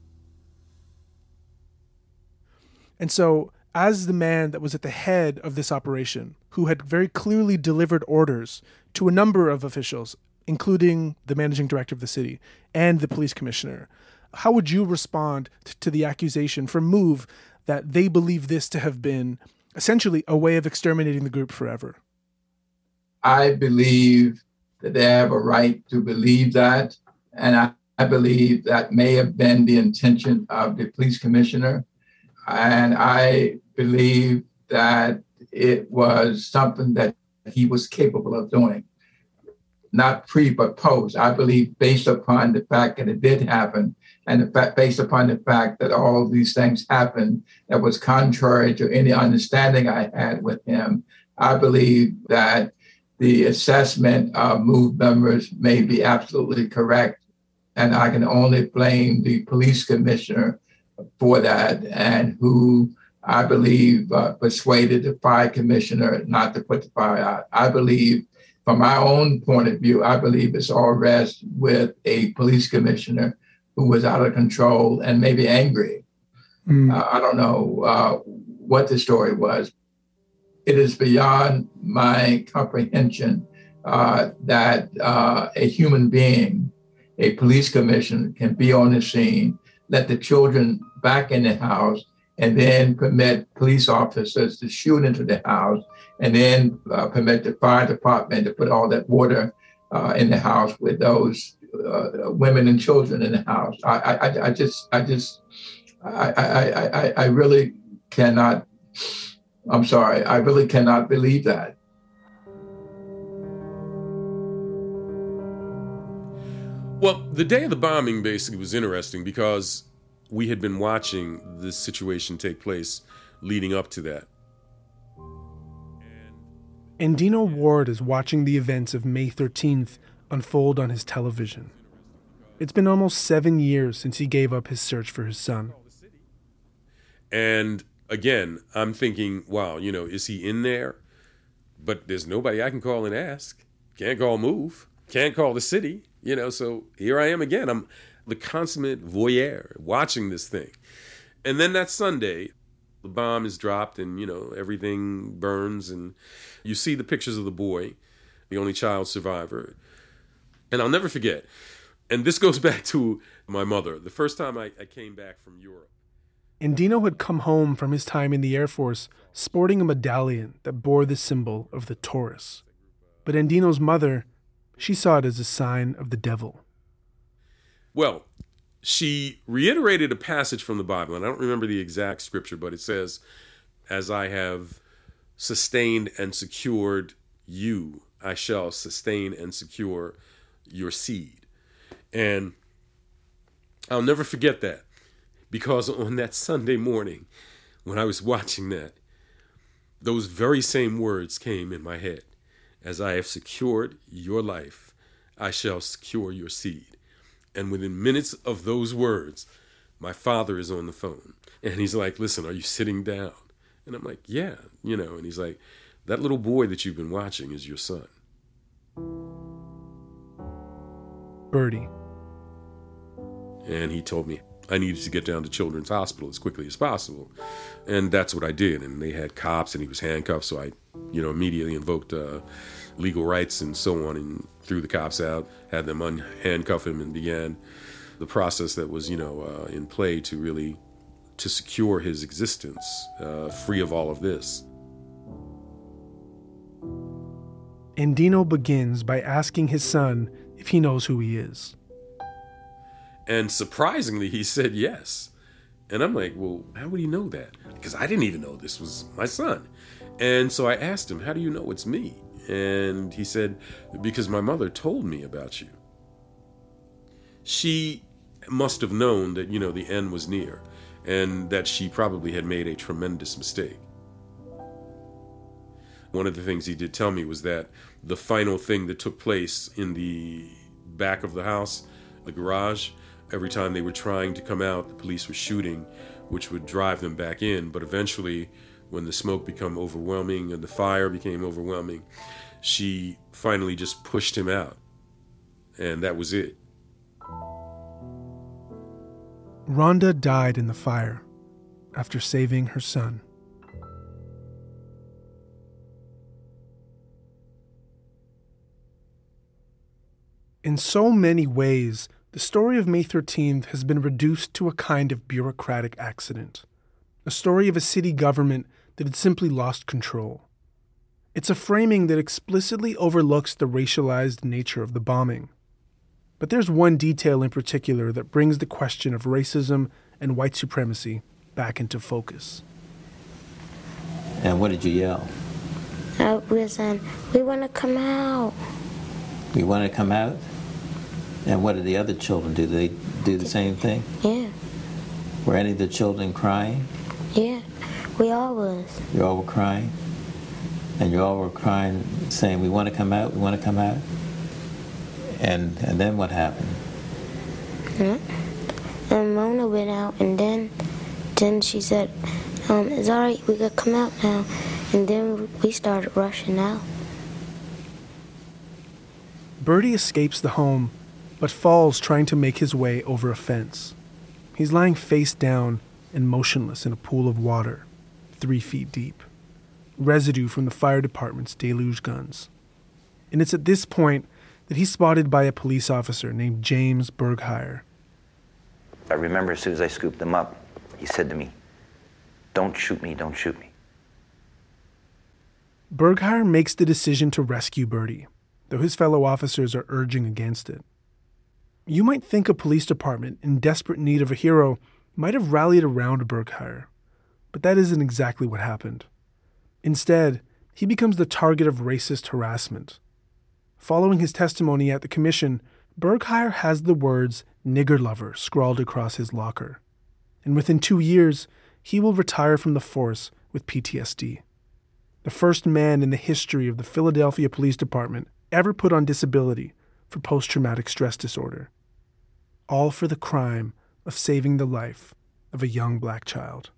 And so, as the man that was at the head of this operation, who had very clearly delivered orders to a number of officials, including the managing director of the city and the police commissioner, how would you respond t- to the accusation from MOVE that they believe this to have been essentially a way of exterminating the group forever? I believe that they have a right to believe that, and I, I believe that may have been the intention of the police commissioner. And I believe that it was something that he was capable of doing, not pre but post. I believe based upon the fact that it did happen, and the fact, based upon the fact that all of these things happened that was contrary to any understanding I had with him, I believe that the assessment of MOVE members may be absolutely correct. And I can only blame the police commissioner for that, and who I believe uh, persuaded the fire commissioner not to put the fire out. I believe, from my own point of view, I believe it's all rests with a police commissioner who was out of control and maybe angry. Mm. Uh, I don't know uh, what the story was. It is beyond my comprehension uh, that uh, a human being, a police commissioner, can be on the scene, let the children back in the house, and then permit police officers to shoot into the house, and then uh, permit the fire department to put all that water uh, in the house with those uh, women and children in the house. I, I, I just, I just, I, I, I, I really cannot. I'm sorry. I really cannot believe that. Well, the day of the bombing basically was interesting because we had been watching this situation take place leading up to that. Endino Ward is watching the events of May thirteenth unfold on his television. It's been almost seven years since he gave up his search for his son. And again, I'm thinking, wow, you know, is he in there? But there's nobody I can call and ask. Can't call MOVE. Can't call the city. You know, so here I am again. I'm the consummate voyeur watching this thing. And then that Sunday, the bomb is dropped and, you know, everything burns. And you see the pictures of the boy, the only child survivor. And I'll never forget. And this goes back to my mother. The first time I, I came back from Europe. Endino had come home from his time in the Air Force sporting a medallion that bore the symbol of the Taurus. But Endino's mother, she saw it as a sign of the devil. Well, she reiterated a passage from the Bible, and I don't remember the exact scripture, but it says, as I have sustained and secured you, I shall sustain and secure your seed. And I'll never forget that, because on that Sunday morning, when I was watching that, those very same words came in my head. As I have secured your life, I shall secure your seed. And within minutes of those words, my father is on the phone. And he's like, listen, are you sitting down? And I'm like, yeah, you know, and he's like, that little boy that you've been watching is your son. Bertie. And he told me I needed to get down to Children's Hospital as quickly as possible. And that's what I did. And they had cops and he was handcuffed. So I, you know, immediately invoked uh, legal rights and so on and threw the cops out, had them unhandcuff him, and began the process that was, you know, uh, in play to really to secure his existence uh, free of all of this. Andino begins by asking his son if he knows who he is. And surprisingly, he said yes. And I'm like, well, how would he know that? Because I didn't even know this was my son. And so I asked him, how do you know it's me? And he said, because my mother told me about you. She must have known that, you know, the end was near and that she probably had made a tremendous mistake. One of the things he did tell me was that the final thing that took place in the back of the house, the garage, every time they were trying to come out, the police were shooting, which would drive them back in. But eventually, when the smoke became overwhelming and the fire became overwhelming, she finally just pushed him out. And that was it. Rhonda died in the fire after saving her son. In so many ways, the story of May thirteenth has been reduced to a kind of bureaucratic accident, a story of a city government that had simply lost control. It's a framing that explicitly overlooks the racialized nature of the bombing. But there's one detail in particular that brings the question of racism and white supremacy back into focus. And what did you yell? Uh, we were saying, we want to come out. We want to come out? And what did the other children do? Did they do the same thing? Yeah. Were any of the children crying? Yeah, we all was. You all were crying? And you all were crying, saying, we want to come out, we want to come out? And and then what happened? Yeah. And Mona went out, and then then she said, um, it's all right, we could come out now. And then we started rushing out. Bertie escapes the home, but falls trying to make his way over a fence. He's lying face down and motionless in a pool of water, three feet deep. Residue from the fire department's deluge guns. And it's at this point that he's spotted by a police officer named James Bergheyer. I remember as soon as I scooped him up, he said to me, don't shoot me, don't shoot me. Bergheyer makes the decision to rescue Bertie, though his fellow officers are urging against it. You might think a police department in desperate need of a hero might have rallied around Bergheyer, but that isn't exactly what happened. Instead, he becomes the target of racist harassment. Following his testimony at the commission, Bergheyer has the words "nigger lover" scrawled across his locker. And within two years, he will retire from the force with P T S D. The first man in the history of the Philadelphia Police Department ever put on disability for post-traumatic stress disorder. All for the crime of saving the life of a young black child.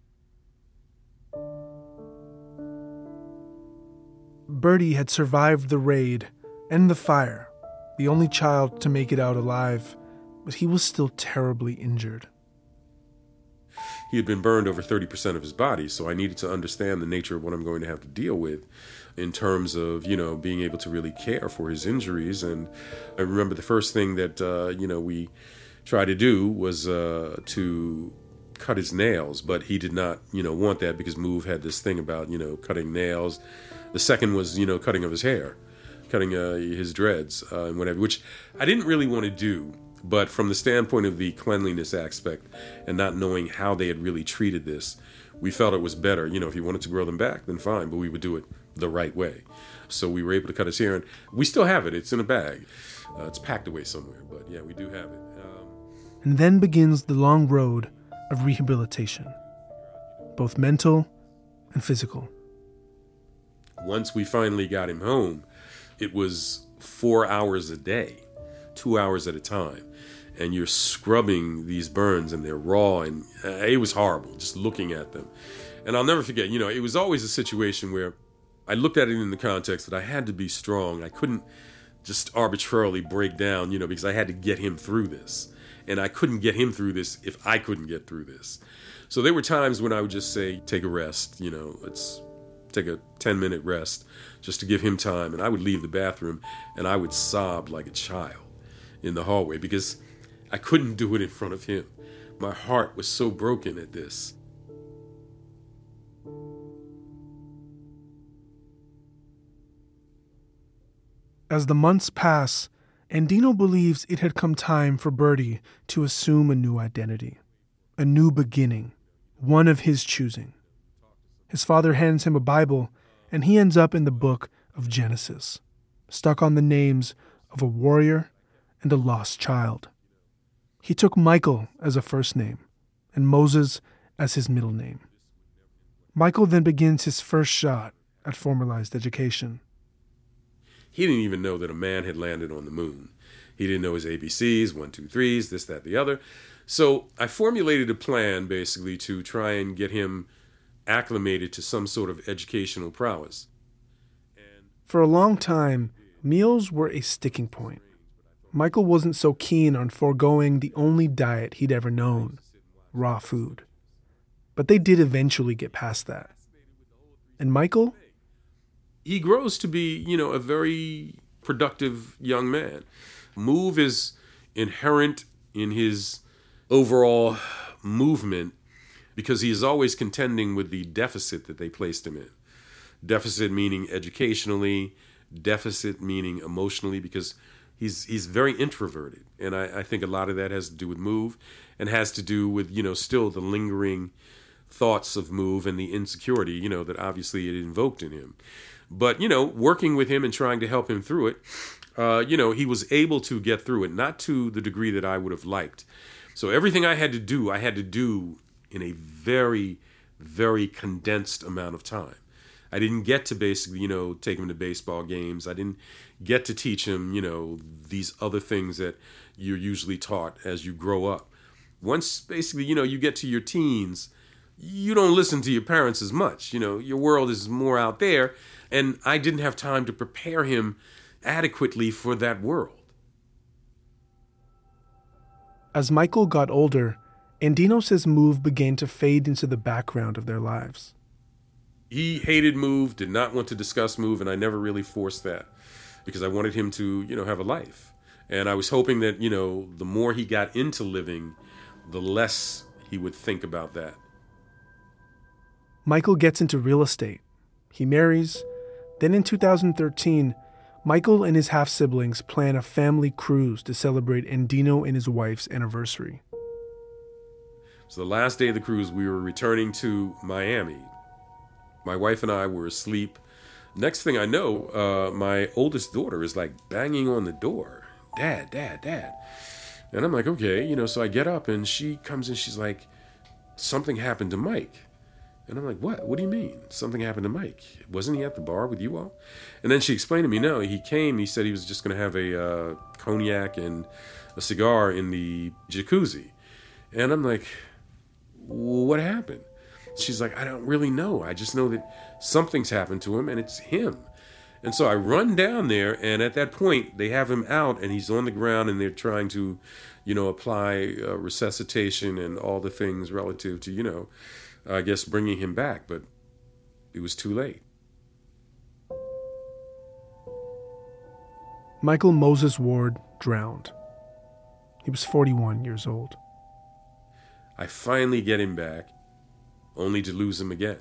Bertie had survived the raid and the fire, the only child to make it out alive, but he was still terribly injured. He had been burned over thirty percent of his body, so I needed to understand the nature of what I'm going to have to deal with in terms of, you know, being able to really care for his injuries. And I remember the first thing that, uh, you know, we tried to do was uh, to cut his nails, but he did not, you know, want that because Move had this thing about, you know, cutting nails. The second was, you know, cutting of his hair, cutting uh, his dreads uh, and whatever, which I didn't really want to do. But from the standpoint of the cleanliness aspect and not knowing how they had really treated this, we felt it was better. You know, if he wanted to grow them back, then fine, but we would do it the right way. So we were able to cut his hair, and we still have it. It's in a bag. Uh, it's packed away somewhere, but yeah, we do have it. Um, and then begins the long road of rehabilitation, both mental and physical. Once we finally got him home, it was four hours a day, two hours at a time. And you're scrubbing these burns and they're raw, and uh, it was horrible just looking at them. And I'll never forget, you know, it was always a situation where I looked at it in the context that I had to be strong. I couldn't just arbitrarily break down, you know, because I had to get him through this. And I couldn't get him through this if I couldn't get through this. So there were times when I would just say, take a rest, you know, let's take a ten minute rest just to give him time. And I would leave the bathroom and I would sob like a child in the hallway because I couldn't do it in front of him. My heart was so broken at this. As the months pass, Andino believes it had come time for Bertie to assume a new identity, a new beginning, one of his choosing. His father hands him a Bible, and he ends up in the book of Genesis, stuck on the names of a warrior and a lost child. He took Michael as a first name and Moses as his middle name. Michael then begins his first shot at formalized education. He didn't even know that a man had landed on the moon. He didn't know his A B Cs, one, two, threes, this, that, the other. So I formulated a plan basically to try and get him acclimated to some sort of educational prowess. For a long time, meals were a sticking point. Michael wasn't so keen on foregoing the only diet he'd ever known, raw food. But they did eventually get past that. And Michael? He grows to be, you know, a very productive young man. Move is inherent in his overall movement because he is always contending with the deficit that they placed him in. Deficit meaning educationally, deficit meaning emotionally, because he's he's very introverted. And I, I think a lot of that has to do with Move and has to do with, you know, still the lingering thoughts of Move and the insecurity, you know, that obviously it invoked in him. But, you know, working with him and trying to help him through it, uh, you know, he was able to get through it, not to the degree that I would have liked. So everything I had to do, I had to do in a very, very condensed amount of time. I didn't get to basically, you know, take him to baseball games. I didn't get to teach him, you know, these other things that you're usually taught as you grow up. Once basically, you know, you get to your teens, you don't listen to your parents as much. You know, your world is more out there. And I didn't have time to prepare him adequately for that world. As Michael got older, Andino says Move began to fade into the background of their lives. He hated Move, did not want to discuss Move, and I never really forced that because I wanted him to, you know, have a life. And I was hoping that, you know, the more he got into living, the less he would think about that. Michael gets into real estate. He marries. Then in two thousand thirteen, Michael and his half-siblings plan a family cruise to celebrate Andino and his wife's anniversary. So the last day of the cruise, we were returning to Miami. My wife and I were asleep. Next thing I know, uh, my oldest daughter is like banging on the door. Dad, Dad, Dad. And I'm like, okay, you know, so I get up and she comes in, she's like, something happened to Mike. And I'm like, what? What do you mean? Something happened to Mike? Wasn't he at the bar with you all? And then she explained to me, no, he came, he said he was just going to have a uh, cognac and a cigar in the jacuzzi. And I'm like, well, what happened? She's like, I don't really know. I just know that something's happened to him and it's him. And so I run down there, and at that point, they have him out and he's on the ground and they're trying to, you know, apply uh, resuscitation and all the things relative to, you know, I guess bringing him back, but it was too late. Michael Moses Ward drowned. He was forty-one years old. I finally get him back, only to lose him again.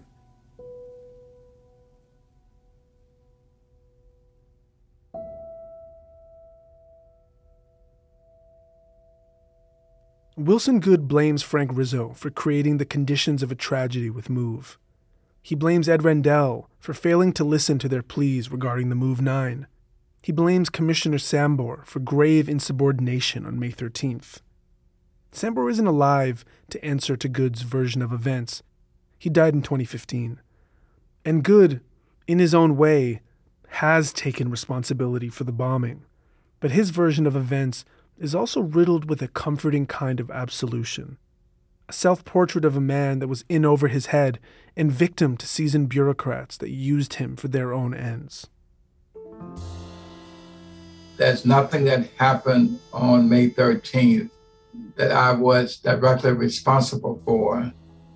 Wilson Goode blames Frank Rizzo for creating the conditions of a tragedy with Move. He blames Ed Rendell for failing to listen to their pleas regarding the Move Nine. He blames Commissioner Sambor for grave insubordination on May thirteenth. Sambor isn't alive to answer to Goode's version of events. He died in twenty fifteen. And Goode, in his own way, has taken responsibility for the bombing. But his version of events is also riddled with a comforting kind of absolution. a self-portrait of a man that was in over his head and victim to seasoned bureaucrats that used him for their own ends. There's nothing that happened on May thirteenth that I was directly responsible for.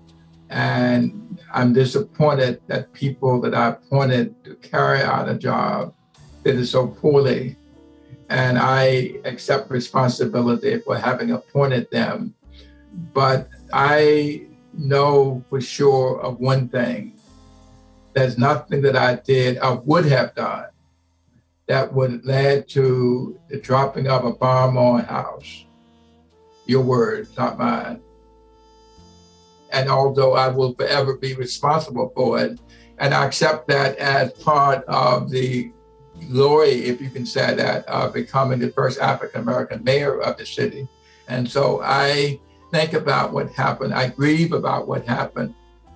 And I'm disappointed that people that I appointed to carry out a job did it so poorly. And I accept responsibility for having appointed them. But I know for sure of one thing. There's nothing that I did or would have done that would lead to the dropping of a bomb on a house. Your words, not mine. And although I will forever be responsible for it, and I accept that as part of the glory, if you can say that, of becoming the first African-American mayor of the city. And so I think about what happened. I grieve about what happened.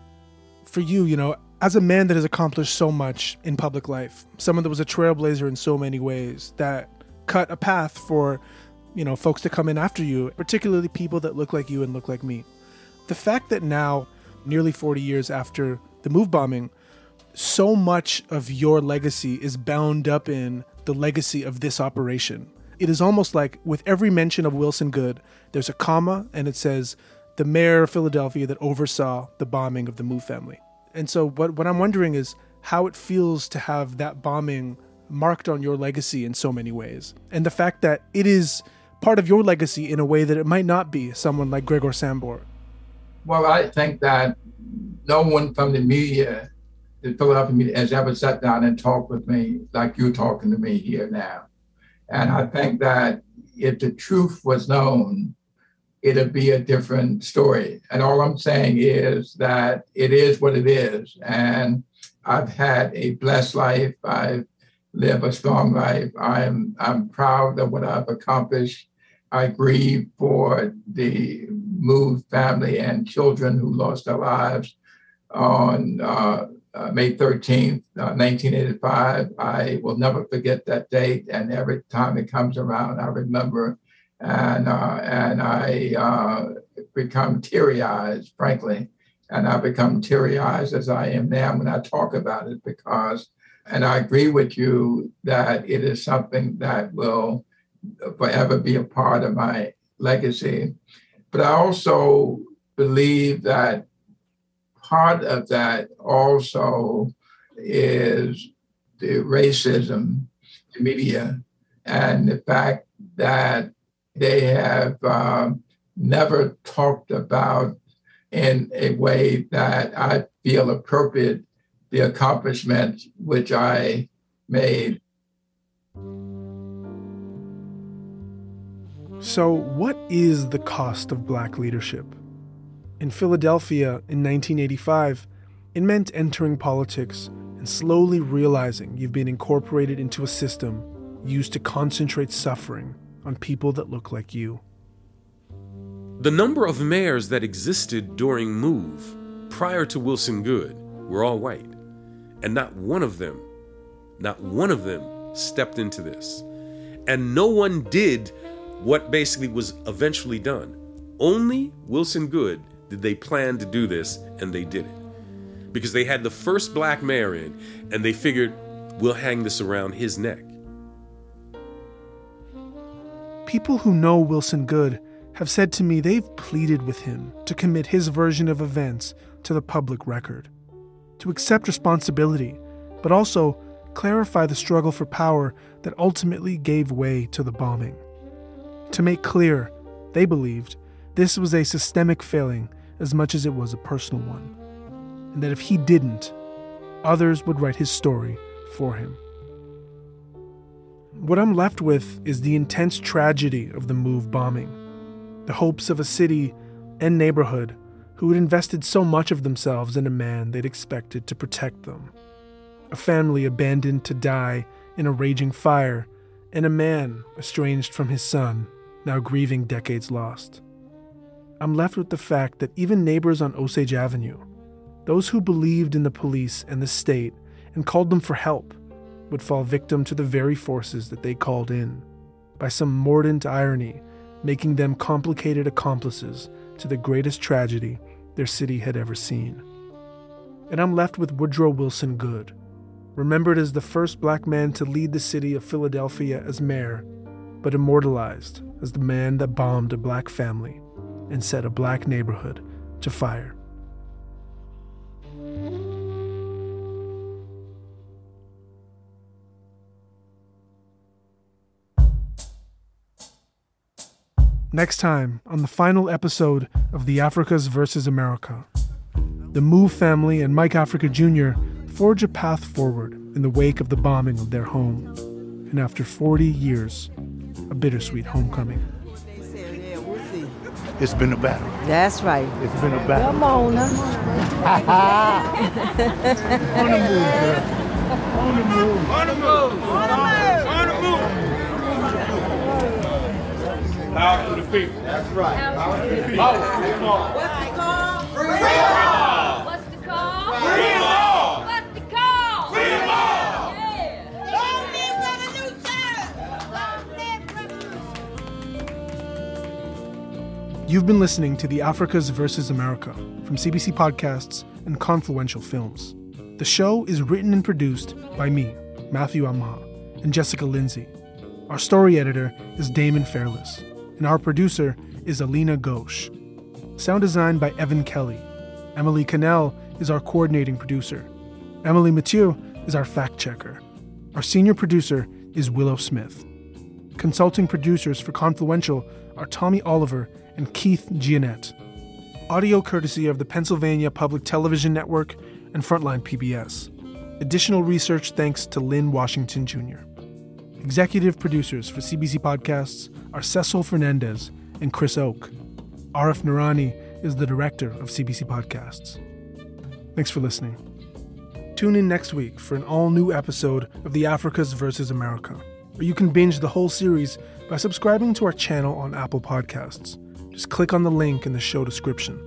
For you, you know, as a man that has accomplished so much in public life, someone that was a trailblazer in so many ways, that cut a path for, you know, folks to come in after you, particularly people that look like you and look like me. The fact that now, nearly forty years after the MOVE bombing, so much of your legacy is bound up in the legacy of this operation. It is almost like with every mention of Wilson Goode, there's a comma and it says the mayor of Philadelphia that oversaw the bombing of the MOVE family. And so what, what I'm wondering is how it feels to have that bombing marked on your legacy in so many ways. And the fact that it is part of your legacy in a way that it might not be someone like Gregor Sambour. Well, I think that no one from the media, the Philadelphia media, has ever sat down and talked with me like you're talking to me here now. And I think that if the truth was known, it'd be a different story. And all I'm saying is that it is what it is. And I've had a blessed life. I've lived a strong life. I'm I'm proud of what I've accomplished. I grieve for the MOVE family and children who lost their lives on uh, uh, May thirteenth, uh, nineteen eighty-five. I will never forget that date. And every time it comes around, I remember. And uh, and I uh, become teary-eyed, frankly. And I become teary-eyed as I am now when I talk about it because, and I agree with you that it is something that will forever be a part of my legacy. But I also believe that part of that also is the racism, the media, and the fact that they have um, never talked about in a way that I feel appropriate the accomplishments which I made. So what is the cost of Black leadership? In Philadelphia in nineteen eighty-five, it meant entering politics and slowly realizing you've been incorporated into a system used to concentrate suffering on people that look like you. The number of mayors that existed during MOVE prior to Wilson Goode were all white. And not one of them, not one of them stepped into this. And no one did what basically was eventually done. Only Wilson Goode did they plan to do this, and they did it. Because they had the first Black mayor in, and they figured, we'll hang this around his neck. People who know Wilson Goode have said to me they've pleaded with him to commit his version of events to the public record, to accept responsibility, but also clarify the struggle for power that ultimately gave way to the bombing. To make clear, they believed this was a systemic failing as much as it was a personal one, and that if he didn't, others would write his story for him. What I'm left with is the intense tragedy of the MOVE bombing, the hopes of a city and neighborhood who had invested so much of themselves in a man they'd expected to protect them, a family abandoned to die in a raging fire, and a man estranged from his son, now grieving decades lost. I'm left with the fact that even neighbors on Osage Avenue, those who believed in the police and the state and called them for help, would fall victim to the very forces that they called in, by some mordant irony, making them complicated accomplices to the greatest tragedy their city had ever seen. And I'm left with Woodrow Wilson Good, remembered as the first black man to lead the city of Philadelphia as mayor, but immortalized as the man that bombed a black family and set a black neighborhood to fire. Next time on the final episode of The Africas versus America, the Move family and Mike Africa Junior forge a path forward in the wake of the bombing of their home, and after forty years, a bittersweet homecoming. It's been a battle. That's right. It's been a battle. Come on now. On the move, girl. On the move. On the move. On the move. On the move. Power to the people. That's right. Power to the people. Power to the people. What's the call? Freedom! What's the call? Freedom! What's the call? Freedom! Yeah! Long live Revolution! You've been listening to The Africas versus America from C B C Podcasts and Confluential Films. The show is written and produced by me, Matthew Amha, and Jessica Lindsay. Our story editor is Damon Fairless, and our producer is Alina Ghosh. Sound design by Evan Kelly. Emily Cannell is our coordinating producer. Emily Mathieu is our fact checker. Our senior producer is Willow Smith. Consulting producers for Confluential are Tommy Oliver and Keith Giannett. Audio courtesy of the Pennsylvania Public Television Network and Frontline P B S. Additional research thanks to Lynn Washington Junior Executive producers for C B C Podcasts are Cecil Fernandez and Chris Oak. Arif Noorani is the director of C B C Podcasts. Thanks for listening. Tune in next week for an all-new episode of The Africas versus America, or you can binge the whole series by subscribing to our channel on Apple Podcasts. Just click on the link in the show description.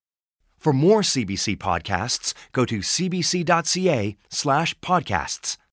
For more C B C podcasts, go to cbc.ca slash podcasts.